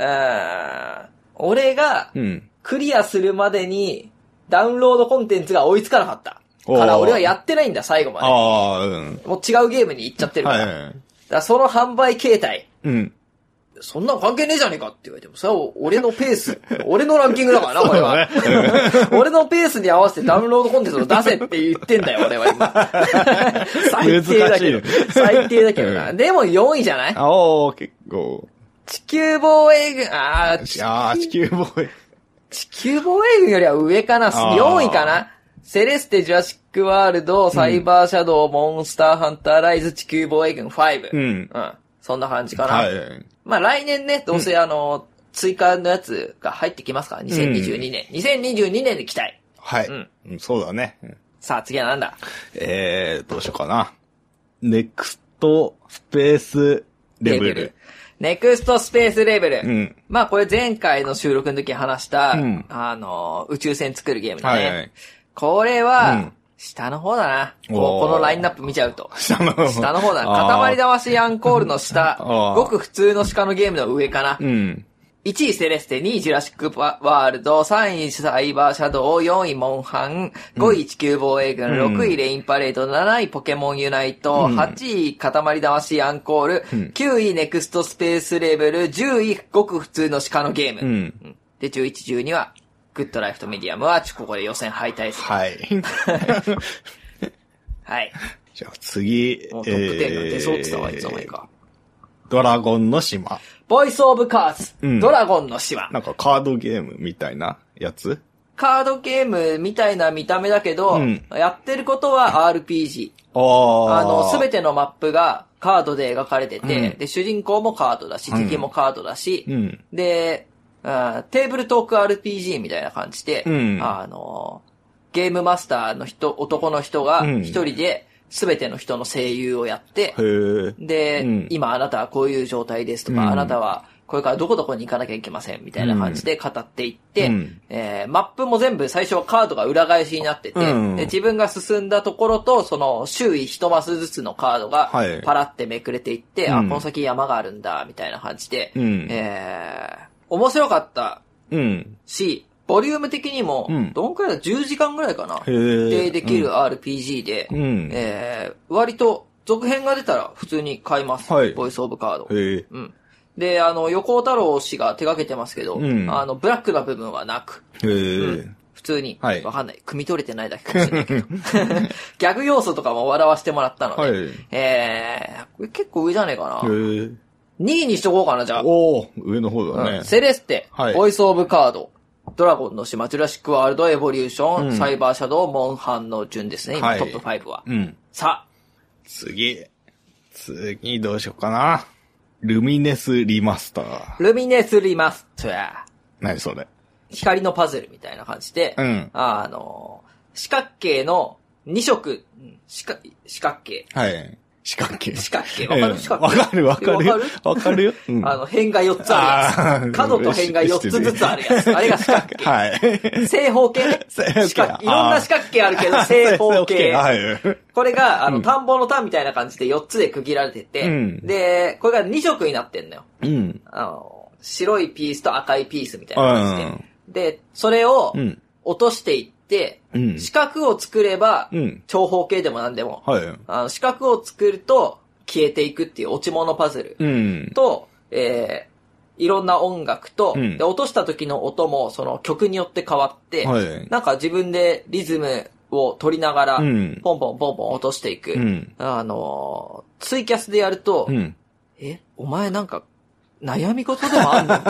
俺が、クリアするまでに、ダウンロードコンテンツが追いつかなかった。から俺はやってないんだ、最後まで。もう違うゲームに行っちゃってるから。だからその販売形態。そんなの関係ねえじゃねえかって言われても、それは俺のペース、俺のランキングだからな、これは。俺のペースに合わせてダウンロードコンテンツを出せって言ってんだよ、俺は今。最低だけど。最低だけどな。でも4位じゃない？ 結構。 地球防衛軍、 地球防衛。 地球防衛軍よりは上かな、4位かな。セレステ、ジュラシックワールド、サイバーシャドウ、モンスターハンターライズ、地球防衛軍5。そんな感じかな。まあ来年ね、どうせ追加のやつが入ってきますから、2022年。2022年で期待。 はい。そうだね。 さあ次はなんだ？ どうしようかな。ネクストスペースレベル。 ネクストスペースレベル。まあこれ前回の収録の時話した、宇宙船作るゲームだね。これは、下の方だな。このラインナップ見ちゃうと。下の方だな。塊魂アンコールの下。ごく普通の鹿のゲームの上かな。1位セレステ、2位ジュラシックワールド、3位サイバーシャドウ、4位モンハン、5位地球防衛軍、6位レインパレード、7位ポケモンユナイト、8位塊魂アンコール、9位ネクストスペースレベル、10位ごく普通の鹿のゲーム。で、11、12は、グッドライフとメディアムは、ここで予選敗退です。 はい。 はい。 じゃあ次、 もうトップ10が出そうって言ったわ、いつの間にか。 ドラゴンの島。 ボイスオブカーズ。ドラゴンの島。 なんかカードゲームみたいなやつ？ カードゲームみたいな見た目だけど、やってることは RPG。すべてのマップがカードで描かれてて、で、主人公もカードだし、敵もカードだし、で、テーブルトーク RPG みたいな感じで、ゲームマスターの男の人が一人で全ての人の声優をやって、で、今あなたはこういう状態ですとか、あなたはこれからどこどこに行かなきゃいけませんみたいな感じで語っていって、マップも全部最初はカードが裏返しになってて、で自分が進んだところと、その周囲一マスずつのカードがパラってめくれていって、この先山があるんだ、みたいな感じで、面白かったし、ボリューム的にも、どんくらいだ ?10 時間ぐらいかなでできる RPG で、割と続編が出たら普通に買います。ボイスオブカード。で、横尾太郎氏が手掛けてますけど、ブラックな部分はなく、普普通に、わかんない。汲み取れてないだけかもしれないけど。ギャグ要素とかも笑わせてもらったので、結構上じゃねえかな。2位にしとこうかな、じゃあ。 上の方だね。 セレステ、ボイスオブカード、ドラゴンの島、ジュラシックワールド、エボリューション、サイバーシャドウ、モンハンの順ですね、今トップ5は。さあ。 次どうしようかな。ルミネスリマスター。 ルミネスリマスター。 何それ。 光のパズルみたいな感じで、四角形の2色、四角形。 はい。四角形。 わかる四角形。 わかるよ。 辺が4つあるやつ。角と辺が4つずつあるやつ。あれが四角形。はい。正方形ね。いろんな四角形あるけど、正方形。これが、田んぼの田みたいな感じで4つで区切られてて、で、これが2色になってんのよ。白いピースと赤いピースみたいな感じで。で、それを落としていって、四角を作れば、長方形でも何でも、四角を作ると消えていくっていう落ち物パズルと、いろんな音楽と、で落とした時の音もその曲によって変わって、なんか自分でリズムを取りながら、ポンポンポンポン落としていく。ツイキャスでやると、お前なんか、悩み事でもあんのって。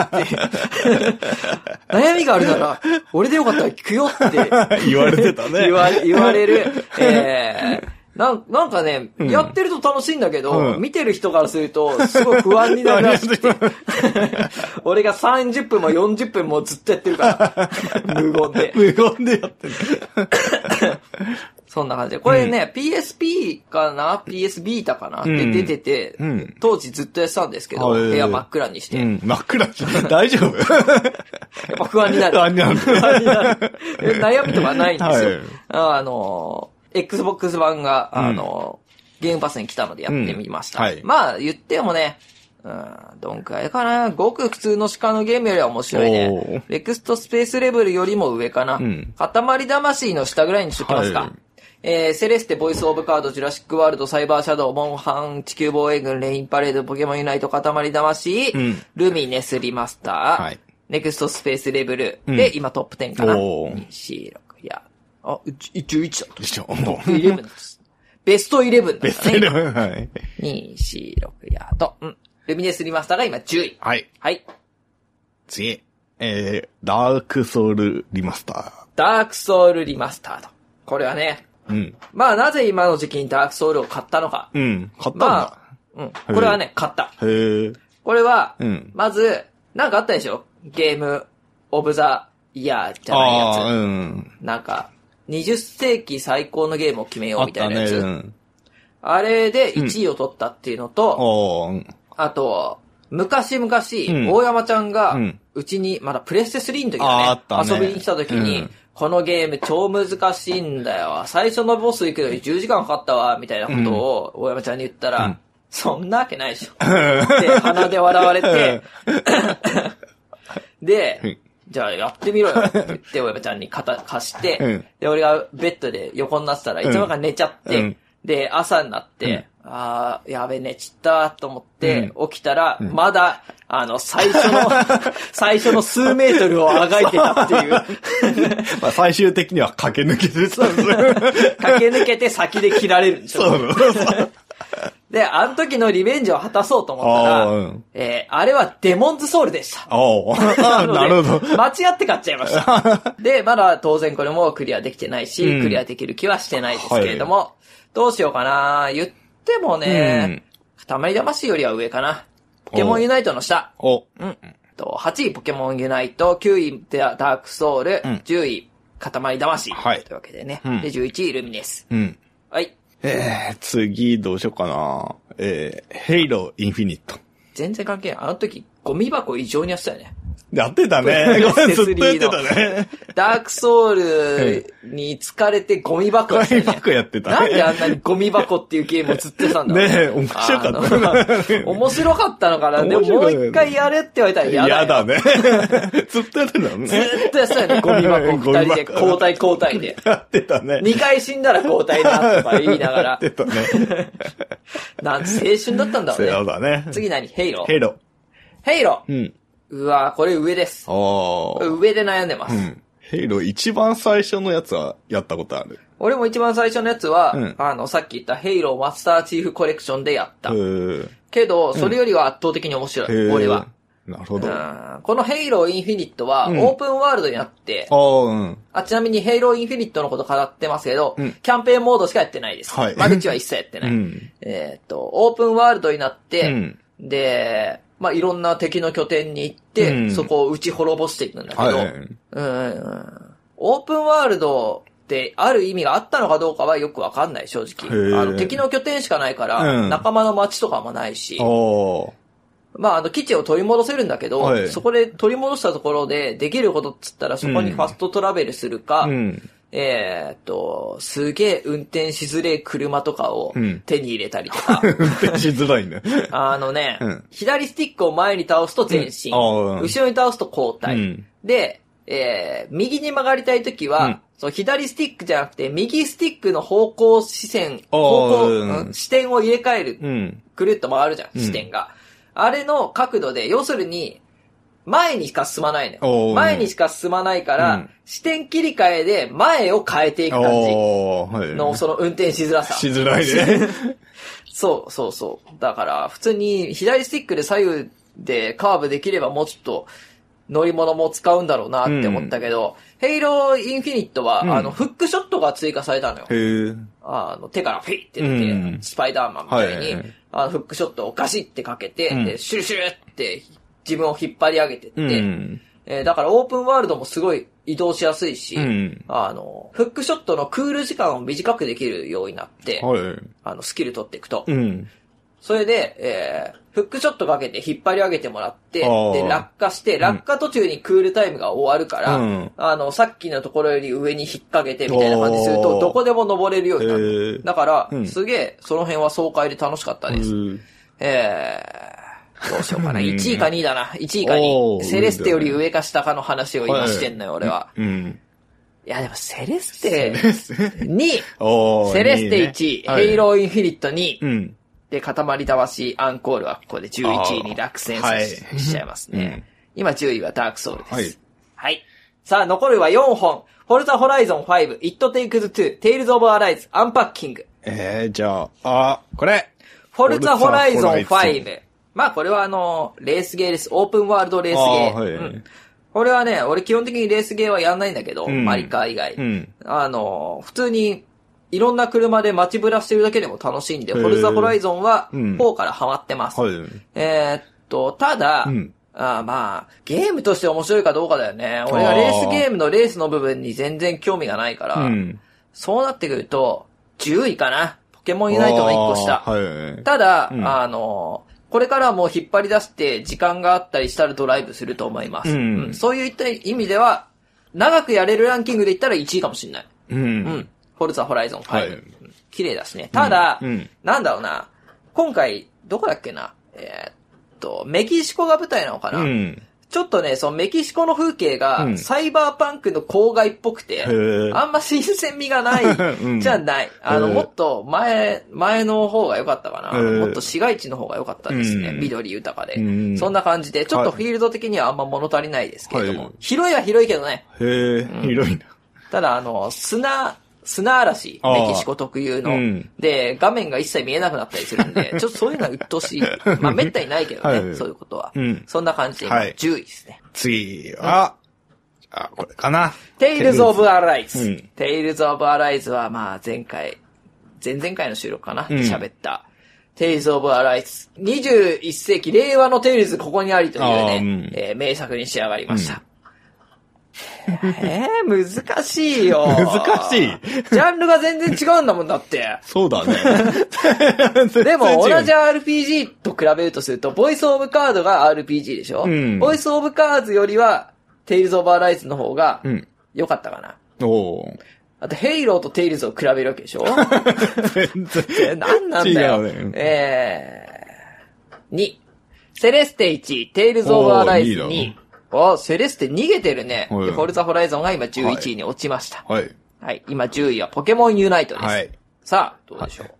悩みがあるなら、俺でよかったら聞くよって言われてたね。 言われる。なんかね、やってると楽しいんだけど、見てる人からすると、すごい不安になるらしくて。俺が30分も40分もずっとやってるから。無言で。 無言でやってる。 そんな感じで。これね、PSP かな ?PS ビータかなって出てて、当時ずっとやってたんですけど、部屋真っ暗にして。 真っ暗にして大丈夫やっぱ不安になる。悩みとかないんですよ。Xbox 版が、ゲームパスに来たのでやってみました。まあ、言ってもね、どんくらいかな。ごく普通の鹿のゲームよりは面白いね。ネクストスペースレベルよりも上かな。塊魂の下ぐらいにしときますか。セレステ、ボイスオブカード、ジュラシックワールド、サイバーシャドウ、モンハン、地球防衛軍、レインパレード、ポケモンユナイト、塊魂、ルミネスリマスター、ネクストスペースレベルで、今トップ10かな。2、4、6、や。11だと。11です。ベスト11だったね。 ベスト11、はい。 2、4、6、やと。ルミネスリマスターが今10位。 はい。 はい。 次。ダークソウルリマスター。 ダークソウルリマスターと。これはね。まあなぜ今の時期にダークソウルを買ったのか。 買ったんだ。 これはね、買った。これは、まず、なんかあったでしょゲームオブザイヤーじゃないやつ。なんか、20世紀最高のゲームを決めようみたいなやつ。あれで1位を取ったっていうのと、あと、昔々、大山ちゃんが、うちに、まだプレステ3の時だね、遊びに来た時に、このゲーム超難しいんだよ。最初のボス行くのに10時間かかったわ、みたいなことを大山ちゃんに言ったら、そんなわけないでしょ。で、鼻で笑われて、で、じゃあやってみろよって言って大山ちゃんに肩貸して、で、俺がベッドで横になってたら、いつの間にか寝ちゃって、で、朝になって、やべ、寝ちったと思って、起きたら、まだ、最初の数メートルをあがいてたっていう。 まあ最終的には駆け抜けてたんですよ。 駆け抜けて先で切られるんでしょ。そうで、あの時のリベンジを果たそうと思ったら、あれはデモンズソウルでした。なるほど。間違って買っちゃいました。で、まだ当然これもクリアできてないし、クリアできる気はしてないですけれども、どうしようかな。言ってもね、塊魂よりは上かな。ポケモンユナイトの下。8位ポケモンユナイト、9位ダークソウル、10位塊魂。というわけでね。で、11位ルミネス。はい。 次どうしようかな。ヘイローインフィニット。 全然関係ない。あの時、ゴミ箱異常にやってたよね。 やってたね。ずっとやってたね。 ダークソウルに疲れてゴミ箱やってたね。 ゴミ箱やってたね。 なんであんなにゴミ箱っていうゲームをずっとやってたんだろうね。面白かった面白かったのかな。でももう一回やれって言われたら嫌だよ。 嫌だね。ずっとやってたもんね。 ずっとやってたよね。ゴミ箱二人で交代で。 やってたね。 2回死んだら交代だとか言いながら。 やってたね。 なんて青春だったんだろうね。 そうだね。 次何ヘイロー。 ヘイロー。 うわこれ上です。これ上で悩んでます。 ヘイロー一番最初のやつはやったことある。 俺も一番最初のやつは、さっき言ったヘイローマスターチーフコレクションでやった。けど、それよりは圧倒的に面白い。俺は。 なるほど。 このヘイローインフィニットはオープンワールドになって、ちなみにヘイローインフィニットのこと語ってますけど、キャンペーンモードしかやってないです。間口は一切やってない。オープンワールドになって、で、いろんな敵の拠点に行って、そこを撃ち滅ぼしていくんだけど、オープンワールドってある意味があったのかどうかはよくわかんない、正直。敵の拠点しかないから、仲間の街とかもないし、基地を取り戻せるんだけど、そこで取り戻したところでできることっつったらそこにファストトラベルするか、すげえ運転しづれえ車とかを手に入れたりとか。 運転しづらいね。 左スティックを前に倒すと前進。後ろに倒すと後退。で、右に曲がりたいときは、左スティックじゃなくて、右スティックの方向視点を入れ替える。くるっと回るじゃん、視点が。あれの角度で、要するに、前にしか進まないのよ。前にしか進まないから、視点切り替えで前を変えていく感じの、その運転しづらさ。 しづらいね。 そう。だから、普通に左スティックで左右でカーブできればもうちょっと乗り物も使うんだろうなって思ったけど、ヘイローインフィニットは、フックショットが追加されたのよ。手からフィって出て、スパイダーマンみたいに、フックショットをガシってかけて、でシュルシュルって自分を引っ張り上げてって、だからオープンワールドもすごい移動しやすいし、フックショットのクール時間を短くできるようになって、スキル取っていくと。それで、フックショットかけて引っ張り上げてもらって、で、落下して、落下途中にクールタイムが終わるから、さっきのところより上に引っ掛けてみたいな感じすると、どこでも登れるようになる。だから、すげえ、その辺は爽快で楽しかったです。どうしようかな。1位か2位だな。1位か2位。セレステより上か下かの話を今してんのよ、俺は。いや、でもセレステ2位。セレステ1位。ヘイローインフィニット2位。で、塊魂アンコールはここで11位に落選しちゃいますね。今10位はダークソウルです。はい。さあ、残るは4本。フォルツァホライゾン5、It Takes Two、Tales of Arise、アンパッキング。 じゃあ、これ。 フォルツァホライゾン5。これはレースゲーです。オープンワールドレースゲー。これはね、俺基本的にレースゲーはやんないんだけど、マリカ以外。普通に、いろんな車で街ぶらしてるだけでも楽しいんで、フォルツァホライゾンは4からハマってます。ただ、ゲームとして面白いかどうかだよね。俺がレースゲームのレースの部分に全然興味がないから、そうなってくると、10位かな。ポケモンユナイトの1個下。ただ、これからも引っ張り出して時間があったりしたらドライブすると思います。そういった意味では、長くやれるランキングで言ったら1位かもしれない。フォルツァホライゾン5。綺麗だしね。ただ、なんだろうな。今回、どこだっけな。メキシコが舞台なのかな。ちょっとね、そのメキシコの風景が、サイバーパンクの郊外っぽくて、あんま新鮮味がない、じゃない。もっと前の方が良かったかな。もっと市街地の方が良かったですね。緑豊かで。そんな感じで、ちょっとフィールド的にはあんま物足りないですけれども。広いは広いけどね。 広いな。 ただ、砂嵐、メキシコ特有の、で、画面が一切見えなくなったりするんで、ちょっとそういうのは鬱陶しい。めったにないけどね、そういうことは。そんな感じで今、10位ですね。 次は、これかな。 Tales of Arise。Tales of Arise は前々回の収録かな、喋った。Tales of Arise。21世紀、令和のテイルズここにありというね、名作に仕上がりました。難しいよ。 難しい。 ジャンルが全然違うんだもんだって。 そうだね。 でも同じ RPG と比べるとすると、ボイスオブカードが RPG でしょ、ボイスオブカーズよりは、テイルズオブアライズの方が良かったかな。あと、ヘイローとテイルズを比べるわけでしょ全然。何なんだよ。2。セレステ1、テイルズオブアライズ2。セレステ逃げてるね。で、フォルツァホライゾンが今11位に落ちました。はい。今10位はポケモンユナイトです。はい。さあ、どうでしょ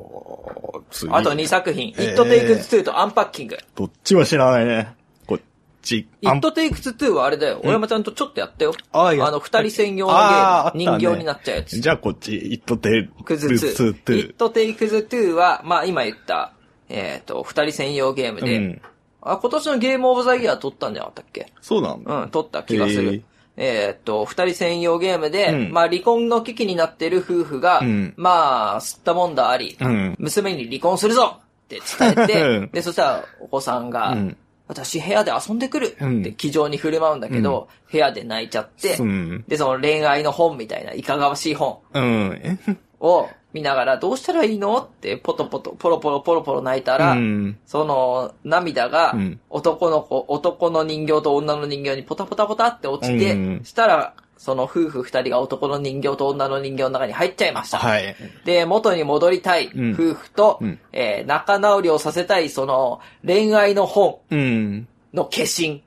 う。あと2作品。It Takes Two とアンパッキング。 どっちも知らないね。 ち。 It Takes Two はあれだよ。大山ちゃんとちょっとやったよ。二人専用のゲーム。人形になっちゃうやつ。 じゃあこっち、It Takes Two。It Takes Two は、まあ今言った、二人専用ゲームで、今年のゲームオブザイヤー撮ったんじゃなかったっけ？ そうなんだ。 撮った気がする。二人専用ゲームで、まあ離婚の危機になってる夫婦が、まあ、吸ったもんだあり、娘に離婚するぞって伝えて、で、そしたらお子さんが、私部屋で遊んでくるって気丈に振る舞うんだけど、部屋で泣いちゃって、で、その恋愛の本みたいないかがわしい本を見ながらどうしたらいいのってポロポロ泣いたら、その涙が男の人形と女の人形にポタポタって落ちて、したら、その夫婦二人が男の人形と女の人形の中に入っちゃいました。 はい。 で、元に戻りたい夫婦と、仲直りをさせたいその恋愛の本の化身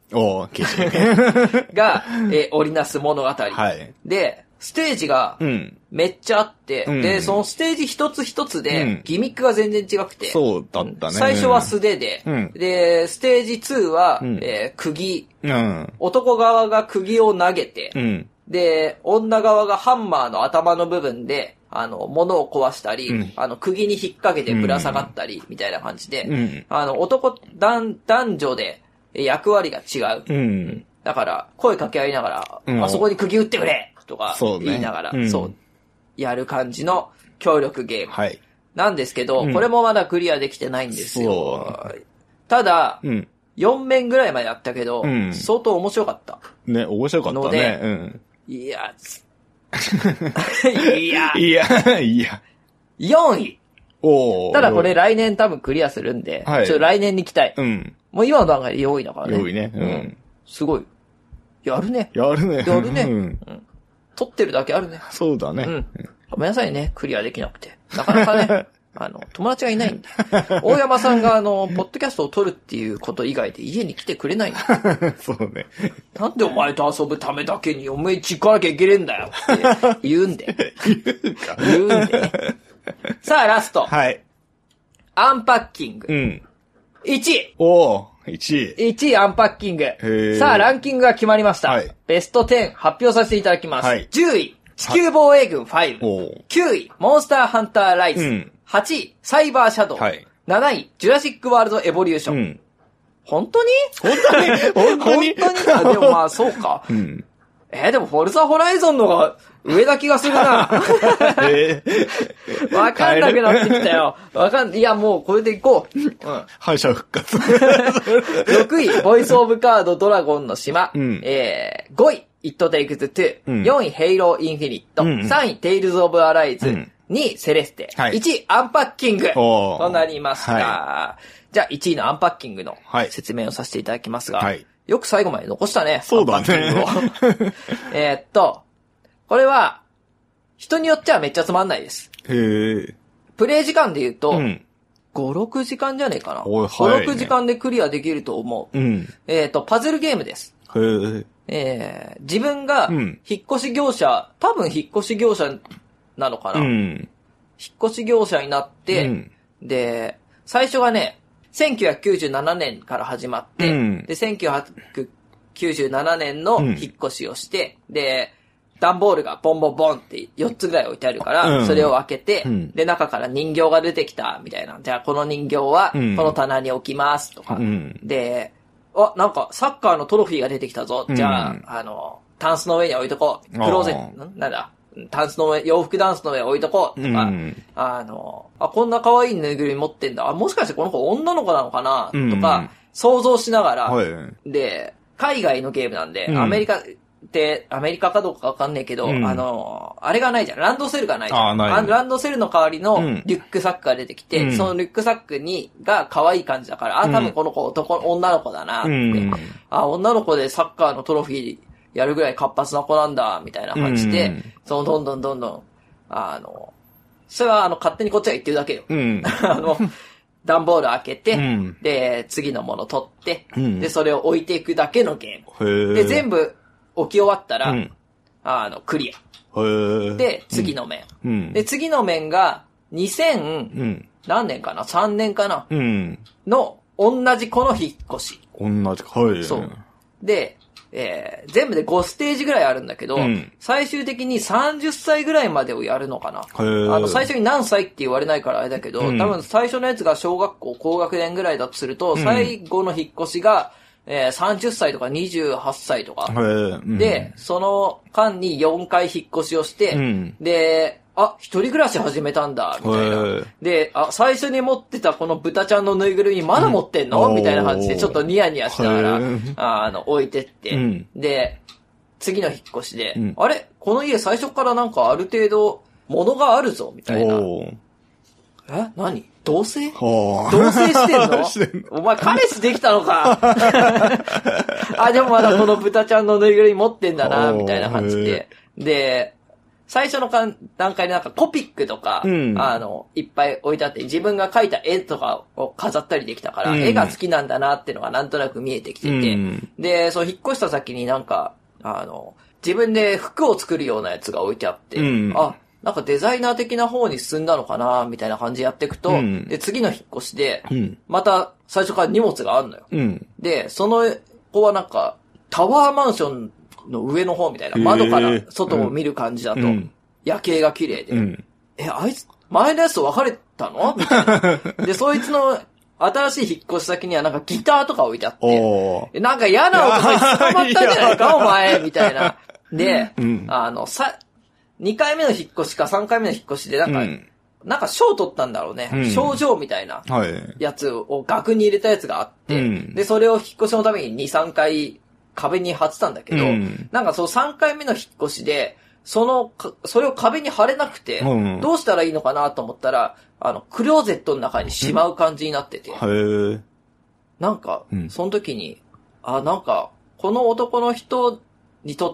が、織りなす物語。はい。で、ステージがめっちゃあって、で、そのステージ一つ一つでギミックが全然違くて。 そうだったね。 最初は素手で、で、ステージ2は、釘、男側が釘を投げて、で、女側がハンマーの頭の部分で、物を壊したり、釘に引っ掛けてぶら下がったり、みたいな感じで、男女で役割が違う。だから、声掛け合いながら、あそこに釘打ってくれとか言いながら、やる感じの協力ゲーム。はい。なんですけど、これもまだクリアできてないんですよ。ただ、4面ぐらいまでやったけど、相当面白かった。 ね、面白かったね。 いや、4位。ただこれ来年多分クリアするんで、ちょっと来年に期待。もう今の段階で4位だからね。 4位ね。 すごい。やるね。撮ってるだけあるね。 そうだね。 ごめんなさいね、クリアできなくて。なかなかね、友達がいないんで。大山さんがポッドキャストを撮るっていうこと以外で家に来てくれないんだ。そうね。 なんでお前と遊ぶためだけにお前家行かなきゃいけねえんだよって言うんで。言うんでね。さあ、ラスト。はい。アンパッキング。1位。 1 位アンパッキング。さあ、ランキングが決まりました。はい、ベスト10発表させていただきます。はい、10位、地球防衛軍5。9位、モンスターハンターライズ。8位、サイバーシャドウ。はい、7位、ジュラシックワールドエボリューション。本当にでもまあ、そうか。でもフォルザホライゾンのが上だ気がするな。わかんなくなってきたよ。いや、もうこれでいこう。 敗者復活。 6位、ボイスオブカードドラゴンの島。5位、It Takes Two。4位、ヘイローインフィニット。3位、テイルズオブアライズ。2位、セレステ。1位、アンパッキング。となりました。じゃあ、1位のアンパッキングの説明をさせていただきますが。よく最後まで残したね。 そうだね。 これは、人によっちゃめっちゃつまんないです。プレイ時間で言うと、5、6時間じゃねえかな。5、6時間でクリアできると思う。パズルゲームです。自分が、引っ越し業者、多分引っ越し業者なのかな。引っ越し業者になって、で、最初がね、1997年から始まって、で、1997年の引っ越しをして、で、段ボールがボンボンボンって4つぐらい置いてあるから、それを開けて、で、中から人形が出てきた、みたいな。じゃあ、この人形は、この棚に置きます、とか。で、なんか、サッカーのトロフィーが出てきたぞ。じゃあ、タンスの上に置いとこう。クローゼット、なんだタンスの上、洋服ダンスの上置いとこうとか、こんな可愛いぬいぐるみ持ってんだ。もしかしてこの子女の子なのかなとか、想像しながら、で、海外のゲームなんで、アメリカかどうかわかんねえけど、あれがないじゃん。ランドセルがないじゃん。ランドセルの代わりのリュックサックが出てきて、そのリュックサックが可愛い感じだから、多分この子女の子だなって、女の子でサッカーのトロフィーやるぐらい活発な子なんだ、みたいな感じで、どんどん、それは勝手にこっちが言ってるだけよ。段ボール開けて、で、次のもの取って、で、それを置いていくだけのゲーム。で、全部置き終わったら、クリア。で、次の面。で、次の面が、何年かな ?3 年かなの、同じこの引っ越し。 同じか。はい。 そう。で、全部で5ステージぐらいあるんだけど、最終的に30歳ぐらいまでをやるのかな。最初に何歳って言われないからあれだけど、多分最初のやつが小学校高学年ぐらいだとすると、最後の引っ越しが、30歳とか28歳とか。で、その間に4回引っ越しをして、で、一人暮らし始めたんだ、みたいな。で、最初に持ってたこの豚ちゃんのぬいぐるみまだ持ってんの、みたいな感じでちょっとニヤニヤしながら、置いてって、で、次の引っ越しで、あれこの家最初からなんかある程度物があるぞ、みたいな。何同棲してんのお前彼氏できたのかでもまだこの豚ちゃんのぬいぐるみ持ってんだな、みたいな感じで。で、最初の段階でなんかコピックとか、いっぱい置いてあって、自分が描いた絵とかを飾ったりできたから、絵が好きなんだなっていうのがなんとなく見えてきてて、で、そう引っ越した先になんか、自分で服を作るようなやつが置いてあって、なんかデザイナー的な方に進んだのかなみたいな感じでやっていくと、で、次の引っ越しで、また最初から荷物があるのよ。で、その子はなんか、タワーマンションの上の方みたいな、窓から外を見る感じだと、夜景が綺麗で、あいつ、前のやつと別れたのみたいな。で、そいつの新しい引っ越し先にはなんかギターとか置いてあって、なんか嫌な男に捕まったんじゃないか、お前みたいな。で、2回目の引っ越しか3回目の引っ越しでなんか賞取ったんだろうね。賞状みたいなやつを額に入れたやつがあって、で、それを引っ越しのために2、3回壁に貼ってたんだけど、なんかその3回目の引っ越しで、それを壁に貼れなくて、どうしたらいいのかなと思ったら、クローゼットの中にしまう感じになってて、なんか、その時に、なんか、この男の人にとって、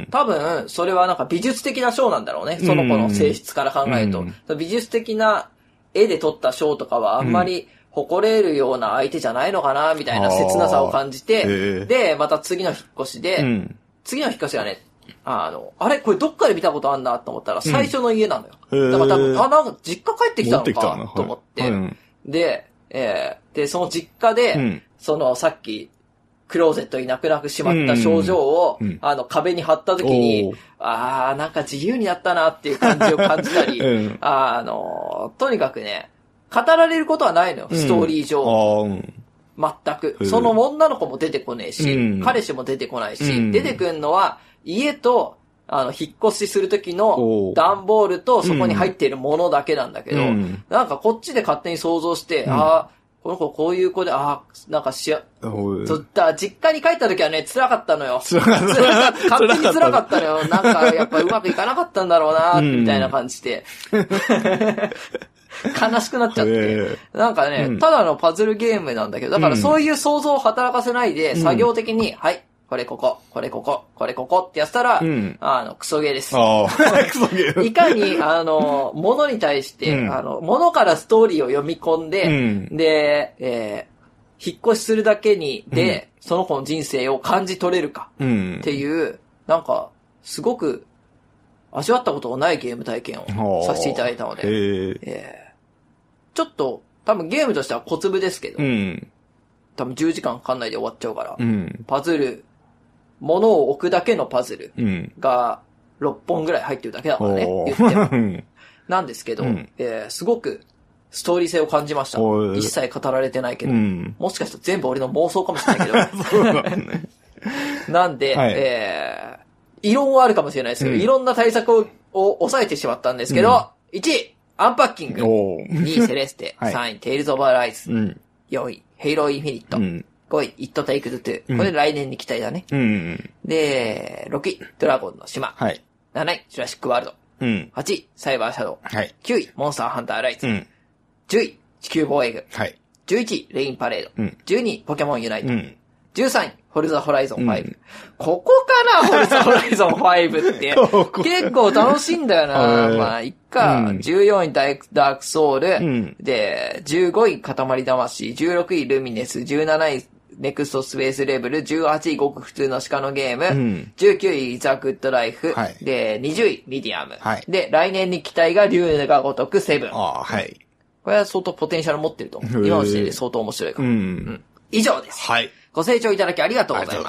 多分、それはなんか美術的な賞なんだろうね。その子の性質から考えると。美術的な絵で撮った賞とかはあんまり誇れるような相手じゃないのかな、みたいな切なさを感じて、で、また次の引っ越しで、次の引っ越しがね、あれこれどっかで見たことあんなと思ったら最初の家なのよ。だから多分、なんか実家帰ってきたのかと思って。で、その実家で、そのさっき、クローゼットに泣く泣くしまった症状を、壁に貼った時に、なんか自由になったなっていう感じを感じたり、とにかくね、語られることはないのよ、ストーリー上。全く。その女の子も出てこねえし、彼氏も出てこないし、出てくんのは、家と、引っ越しする時の段ボールとそこに入っているものだけなんだけど、なんかこっちで勝手に想像して、この子こういう子で、なんか実家に帰った時はね、辛かったのよ。勝手に辛かったのよ。なんかやっぱうまくいかなかったんだろうな、みたいな感じで。悲しくなっちゃって。なんかね、ただのパズルゲームなんだけど、だからそういう想像を働かせないで、作業的に、はい、これここ、これここ、これここってやったら、クソゲーです。クソゲー。いかに、物に対して、物からストーリーを読み込んで、で、引っ越しするだけに、で、その子の人生を感じ取れるか、っていう、なんか、すごく、味わったことがないゲーム体験をさせていただいたので、ちょっと、多分ゲームとしては小粒ですけど、多分10時間かかんないで終わっちゃうから、パズル、物を置くだけのパズルが6本ぐらい入ってるだけだからね、言っても。なんですけど、すごくストーリー性を感じました。一切語られてないけど、もしかしたら全部俺の妄想かもしれないけど。そうだね。なんで、異論はあるかもしれないですけど、いろんな対策を抑えてしまったんですけど、1位、アンパッキング。2位、セレステ。3位、テイルズ・オブ・アライズ。4位、ヘイロー・インフィニット。5位、イット・テイク・ズ・トゥ。これ来年に期待だね。で、6位、ドラゴンの島。7位、ジュラシック・ワールド。8位、サイバー・シャドウ。9位、モンスター・ハンター・ライズ。10位、地球防衛軍。11位、レイン・パレード。12位、ポケモン・ユナイト。13位、ホルザ・ホライゾン5。ここかな、ホルザ・ホライゾン5って。結構楽しいんだよな。まあ、いっか。14位、ダークソウル。で、15位、塊魂。16位、ルミネス。17位、ネクストスペースレベル。18位、ごく普通の鹿のゲーム。19位、ザ・グッド・ライフ。で、20位、ミディアム。で、来年に期待が竜が如く7。これは相当ポテンシャル持ってると思う。今の時点で相当面白いから。以上です。 ご清聴いただきありがとうございます。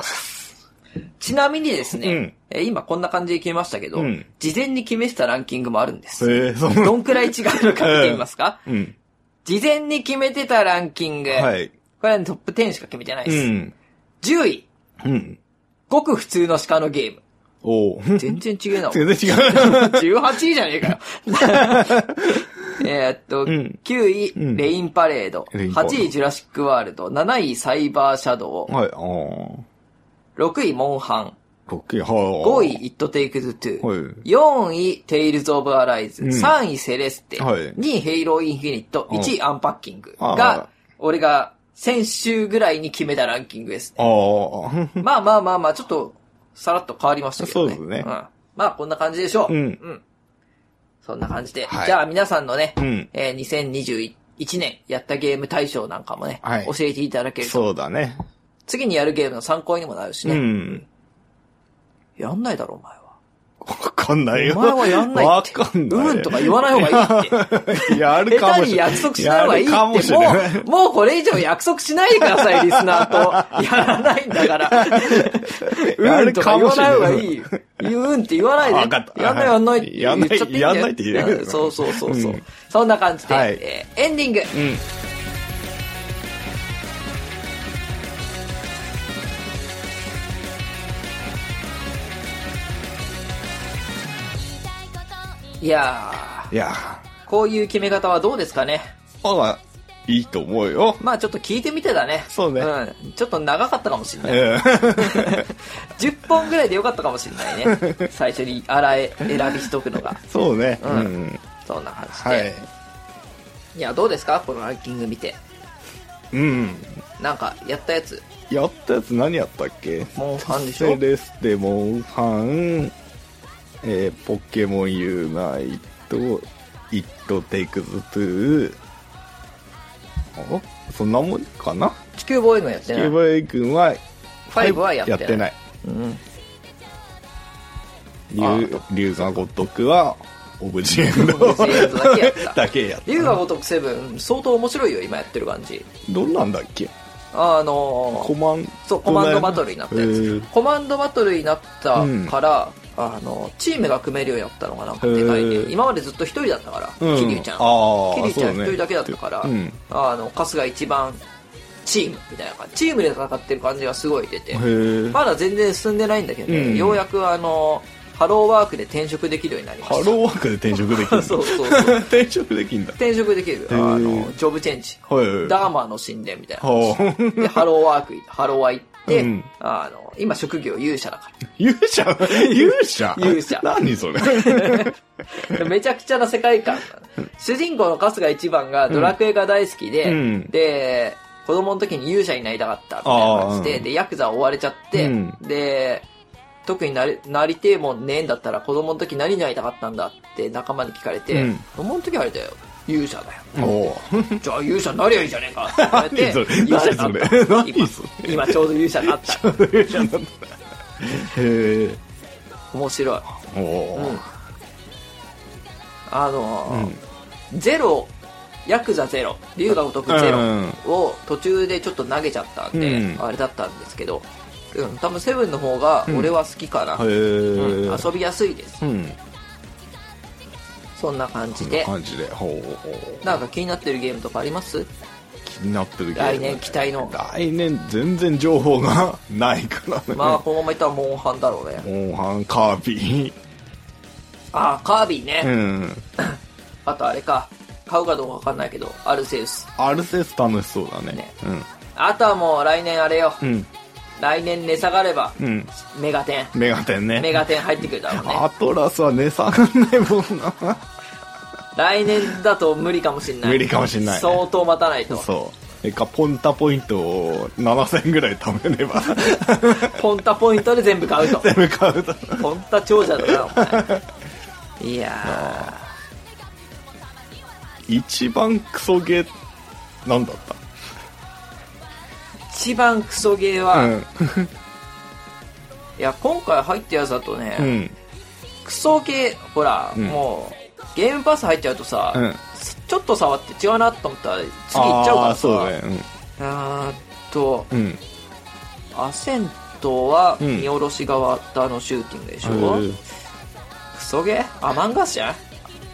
ちなみにですね、今こんな感じで決めましたけど、事前に決めてたランキングもあるんです。どんくらい違うのか見てみますか、事前に決めてたランキング。はい、これは、ね、トップ10しか決めてないです。10位。ごく普通の鹿のゲーム。全然違えな。 全然違う。 18位じゃねえかよ。9位、レインパレード。8位、ジュラシックワールド。7位、サイバーシャドウ。6位、モンハン。5位、イットテイクズ2。4位、テイルズオブアライズ。3位、セレステ。2位、ヘイローインフィニット。1位、アンパッキング。が、俺が先週ぐらいに決めたランキングですね。まあ、ちょっと、さらっと変わりましたけどね。 そうですね。 まあ、こんな感じでしょう。そんな感じで。じゃあ、皆さんのね、2021年やったゲーム大賞なんかもね、教えていただけると。 そうだね。 次にやるゲームの参考にもなるしね。やんないだろ、お前は。 わかんないよ。 お前はやんないって。 わかんない。 うんとか言わない方がいいって。 やるかもしれない。 下手に約束しない方がいいって。もうこれ以上約束しないでください、リスナーと。やらないんだから。うんとか言わない方がいい。うんって言わないで。 わかった。 やんないって言っちゃっていいんだよ。 やんないって言える。 そう。そんな感じで、エンディング。いやこういう決め方はどうですかね。 いいと思うよ。 まあちょっと聞いてみてだね。 そうね。 ちょっと長かったかもしれない。10本ぐらいでよかったかもしれないね。最初に選びしとくのが。 そうね。 そんな感じで。いや、どうですかこのランキング見て。なんか、やったやつ何やったっけ？ モンハンでしょ？ セレステ、モンハン、ポケモンユナイト、イットテイクズ2。そんなもんかな。 地球防衛軍やってない。 地球防衛軍は 5はやってない。 龍が如くはオブジェンドだけやった。 龍が如く7相当面白いよ、今やってる感じ。 どんなんだっけ？ コマンドバトルになったやつ。コマンドバトルになったから、チームが組めるようになったのがなんかでかいね。今までずっと一人だったから、キリュウちゃん一人だけだったから、春日一番チームみたいな感じ。チームで戦ってる感じがすごい出て、まだ全然進んでないんだけどね、ようやくハローワークで転職できるようになりました。 ハローワークで転職できるそう転職できるんだ。 転職できる。ジョブチェンジ。ダーマーの神殿みたいな感じで、ハローワ行って、今職業勇者だから。 勇者何それめちゃくちゃな世界観。主人公の春日一番がドラクエが大好きで、で、子供の時に勇者になりたかったみたいな感じで、ヤクザを追われちゃって、で、特になりてえもんねえんだったら子供の時何になりたかったんだって仲間に聞かれて、子供の時あれだよ。勇者だよ。じゃあ勇者になりゃいいじゃねえかって言われて、勇者になった。今ちょうど勇者になった。面白い。ゼロ、ヤクザゼロ、龍が如くゼロを途中でちょっと投げちゃったんで、あれだったんですけど、多分セブンの方が俺は好きかな。遊びやすいです。そんな感じで。なんか気になってるゲームとかあります？ 気になってるゲーム。 来年期待の。 来年全然情報がないからね。 まあこのままいったらモンハンだろうね。 モンハン、カービィ。 カービィね。あとあれか。買うかどうかわかんないけど、アルセウス。 アルセウス楽しそうだね。 あとはもう来年あれよ。来年値下がれば、メガテンね。メガテン入ってくるだろうね。 アトラスは値下がんないもんな。 来年だと無理かもしんない。 無理かもしんない。 相当待たないと。 そう。ポンタポイントを7000ぐらい貯めれば。 ポンタポイントで全部買うと。 全部買うと。 ポンタ長者だな、お前。いやー。一番クソゲー、なんだった？ 一番クソゲーは、いや、今回入ったやつだとね、クソゲー、ほら、もう、ゲームパス入っちゃうとさ、ちょっと触って違うなと思ったら次行っちゃうからさ、 アセントは見下ろし側のシューティングでしょ、クソゲーアマンガスじゃん。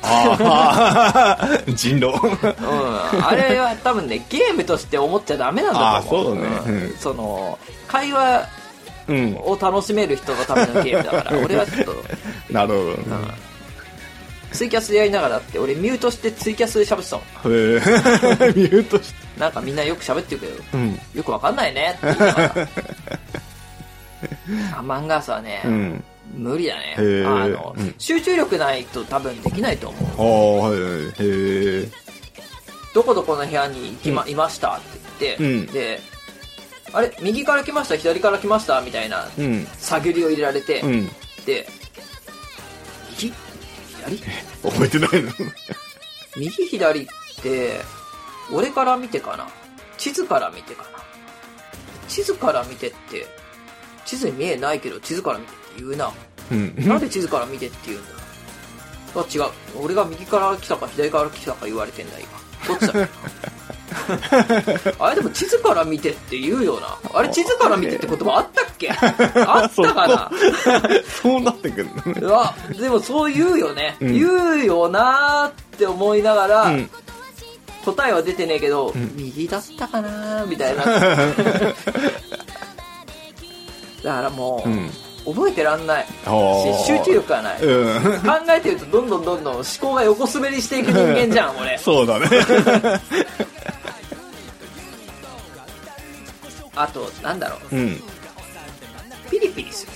人狼。 あれは多分ね、ゲームとして思っちゃダメなんだと思う。 そうね。 その、会話を楽しめる人のためのゲームだから、俺はちょっと。 なるほど。 ツイキャスでやりながらって、俺ミュートしてツイキャスで喋ってたの。 ミュートして。 なんかみんなよく喋ってるけど、よくわかんないねって言いながら。アマンガースはね、無理だね。集中力ないと多分できないと思う。どこどこの部屋にいましたって言って、で、あれ右から来ました左から来ましたみたいな探りを入れられて、で、右左覚えてないの右左って俺から見てかな、地図から見てかな、地図から見てって地図に見えないけど地図から見てって言うな、なんで地図から見てって言うんだ。違う、俺が右から来たか左から来たか言われてんだ今。どっちだっけあれでも地図から見てって言うよな。あれ地図から見てって言葉あったっけあったかなそうなってくるのでもそう言うよね、言うよなーって思いながら、答えは出てねえけど、右だったかなーみたいなだからもう、覚えてらんないし集中力がない、考えてるとどんどん思考が横滑りしていく人間じゃん俺。 そうだねあとなんだろう、ピリピリする。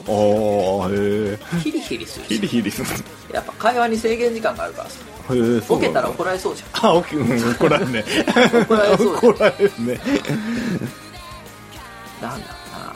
ヒリヒリする。 ヒリヒリする。 やっぱ会話に制限時間があるからさ。ボケたら怒られそうじゃん。 怒られるね。 怒られそうじゃん。 怒られるね。 なんだろうな。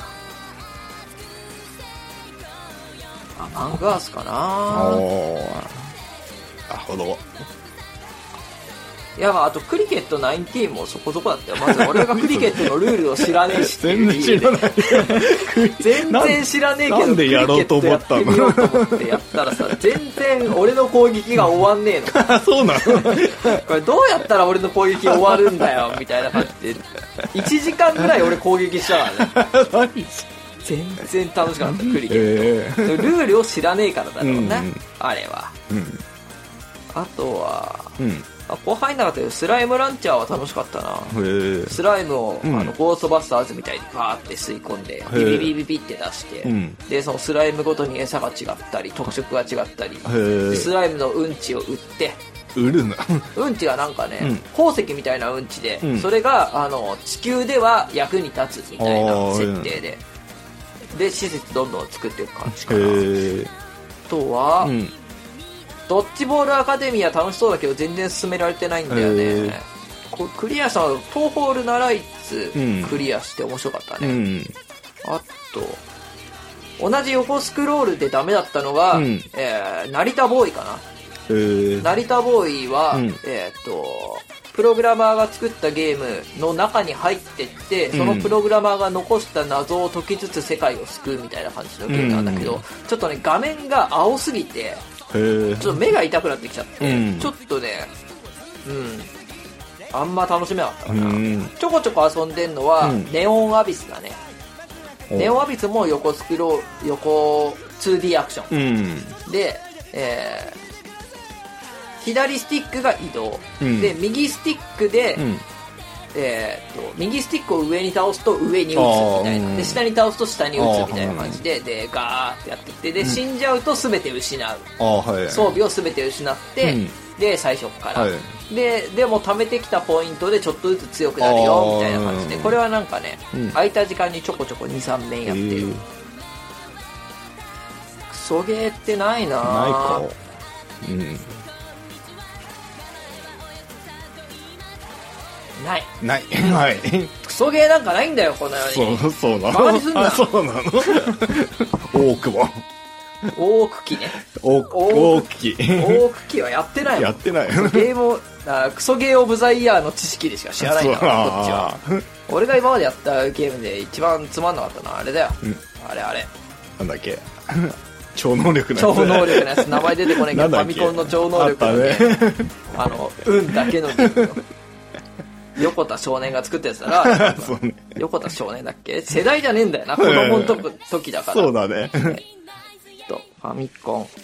アマンガースかな。 なるほど。 いや、あとクリケット19もそこそこだったよ。まず俺がクリケットのルールを知らねえしっていう理由で。全然知らねえけど、 なんでやろうと思ったの？ クリケットやってみようと思ってやったらさ、全然俺の攻撃が終わんねえの。 そうなのこれどうやったら俺の攻撃終わるんだよ、みたいな感じで。1時間ぐらい俺攻撃したからね。全然楽しかった、クリケット。ルールを知らねえからだろうな、あれは。あとは、後輩なかったけどスライムランチャーは楽しかったな。スライムを、ゴーストバスターズみたいにバーって吸い込んでビビビビビって出して、でそのスライムごとに餌が違ったり特色が違ったり、スライムのうんちを売って売るなうんちがなんかね、鉱石みたいなうんちで、それが地球では役に立つみたいな設定で施設どんどん作っていく感じかな。あとは、ドッジボールアカデミア楽しそうだけど全然進められてないんだよね。クリアしたのトーホールナライツクリアして面白かったね。あと同じ横スクロールでダメだったのが、成田ボーイかな。成田ボーイは、プログラマーが作ったゲームの中に入ってって、そのプログラマーが残した謎を解きつつ世界を救うみたいな感じのゲームなんだけど、ちょっとね画面が青すぎてちょっと目が痛くなってきちゃって、ちょっとねあんま楽しめなかったかな。ちょこちょこ遊んでんのは、ネオンアビスだね。ネオンアビスも横 2D アクション、で、左スティックが移動、で右スティックで、右スティックを上に倒すと上に打つみたいな、で下に倒すと下に打つみたいな感じで、でガーってやってきて、で死んじゃうと全て失う、装備を全て失って、で最初から、でも貯めてきたポイントでちょっとずつ強くなるよみたいな感じで、これはなんかね、空いた時間にちょこちょこ 2,3 面やってる。クソゲーってないなぁ。 ないか。ない。 クソゲーなんかないんだよこの世に。 そうなの。 バカにすんな。 そうなの。大久保。 大久喜ね。 大久喜。 大久喜はやってないもん。 やってない。 ゲームをクソゲーオブザイヤーの知識でしか知らないなこっちは。俺が今までやったゲームで一番つまんなかったのはあれだよ。あれ。 なんだっけ。超能力のやつ。 超能力のやつ。名前出てこないけどファミコンの超能力のね。運だけのゲーム。 横田少年が作ったやつだな。そうね。横田少年だっけ？世代じゃねえんだよな、子供の時だから。 そうだね。 ファミコン。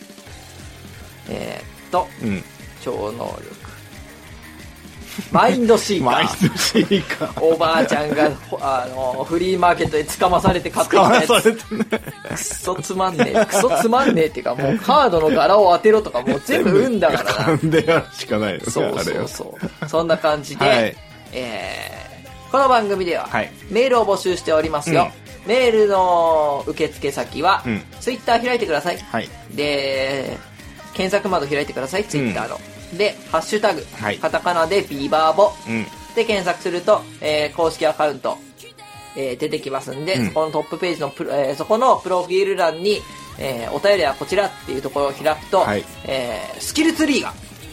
超能力。マインドシーカー。 マインドシーカー。 おばあちゃんが、フリーマーケットで捕まされて買ってきたやつ。 捕まされてね。 クソつまんねえっていうか、もうカードの柄を当てろとかもう全部運だからな。 勘でやるしかないよね。 そう。そんな感じで、はい、この番組では、はい、メールを募集しておりますよ。メールの受付先は、ツイッター開いてください。はい、で、検索窓開いてください、ツイッターの。で、ハッシュタグ、はい、カタカナでビバーボ、で検索すると、公式アカウント、出てきますんで、そこのトップページのそこのプロフィール欄に、お便りはこちらっていうところを開くと、はい、スキルツリーが。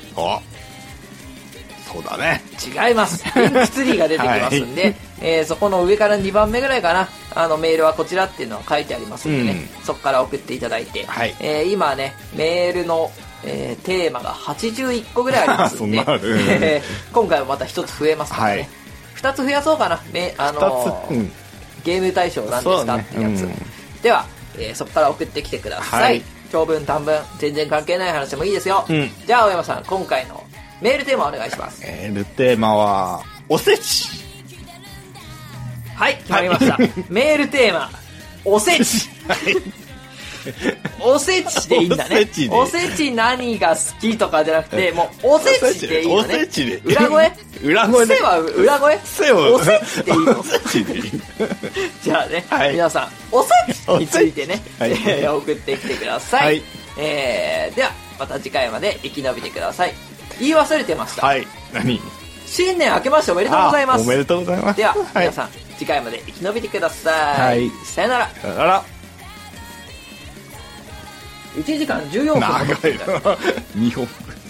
そうだね。 違います。リンクツリーが出てきますんで、はい、そこの上から2番目ぐらいかな、メールはこちらっていうのが書いてありますんでね、そこから送っていただいて、はい、今ね、メールのテーマが81個ぐらいありますんで今回はまた1つ増えますからね、はい、2つ増やそうかな、ゲーム対象なんですかってやつ、では、そこから送ってきてください、はい、長文短文全然関係ない話でもいいですよ、じゃあ青山さん今回のメールテーマお願いします。 メールテーマはおせち。 はい決まりました、メールテーマおせちおせちでいいんだね。おせち何が好きとかじゃなくて、もうおせちでいいのね。 おせちで。 裏声？ 裏声で。 せは裏声？ せはおせちでいいの？ おせちでいい。 じゃあね、はい、皆さんおせちについてね、はい、送ってきてください。はい、ではまた次回まで生き延びてください。言い忘れてました。 はい。何？ 新年明けましておめでとうございます。 おめでとうございます。 では、皆さん次回まで生き延びてください。はい、さよなら。 さよなら。 1時間14分長いな2本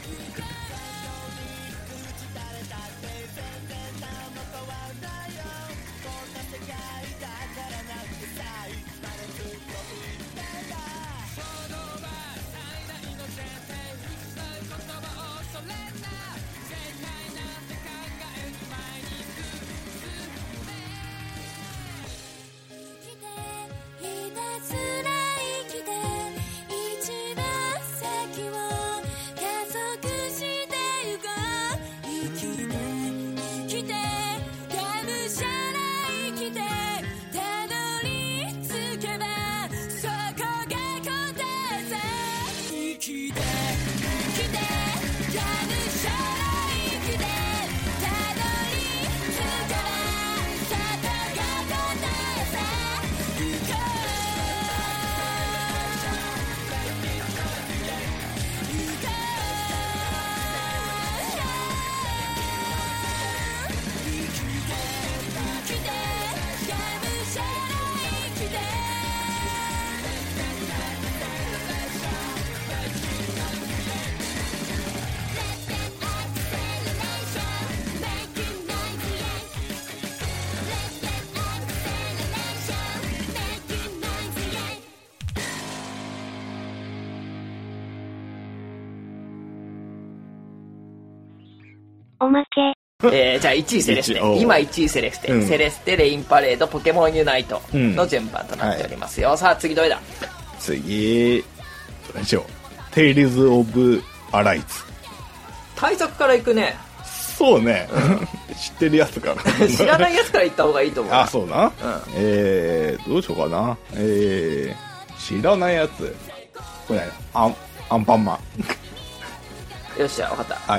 おまけ。 じゃあ1位セレステ。今1位セレステ。セレステ、レインパレード、ポケモンユナイトの順番となっておりますよ。はい、さあ次どれだ？ 次、どれでしょう。テイルズ・オブ・アライズ。 対策からいくね。 そうね。知ってるやつから。 知らないやつからいった方がいいと思う。 あ、そうな。どうしようかな。知らないやつ。これアンパンマン。よっしゃ、分かった。 はい。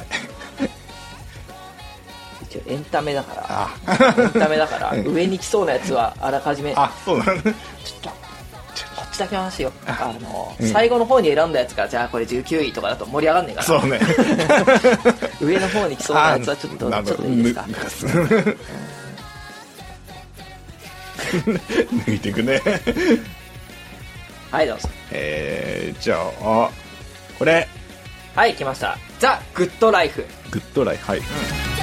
一応エンタメだから。エンタメだから、上に来そうなやつはあらかじめ。 あ、そうなの。ちょっと、こっちだけ話よ。最後の方に選んだやつから、じゃあこれ19位とかだと盛り上がんねえから。 そうね。 上の方に来そうなやつはちょっといいですか。 抜いていくね。 はいどうぞ。 じゃあこれ。 はい来ました。ザ・グッドライフ。 グッドライフ、はい。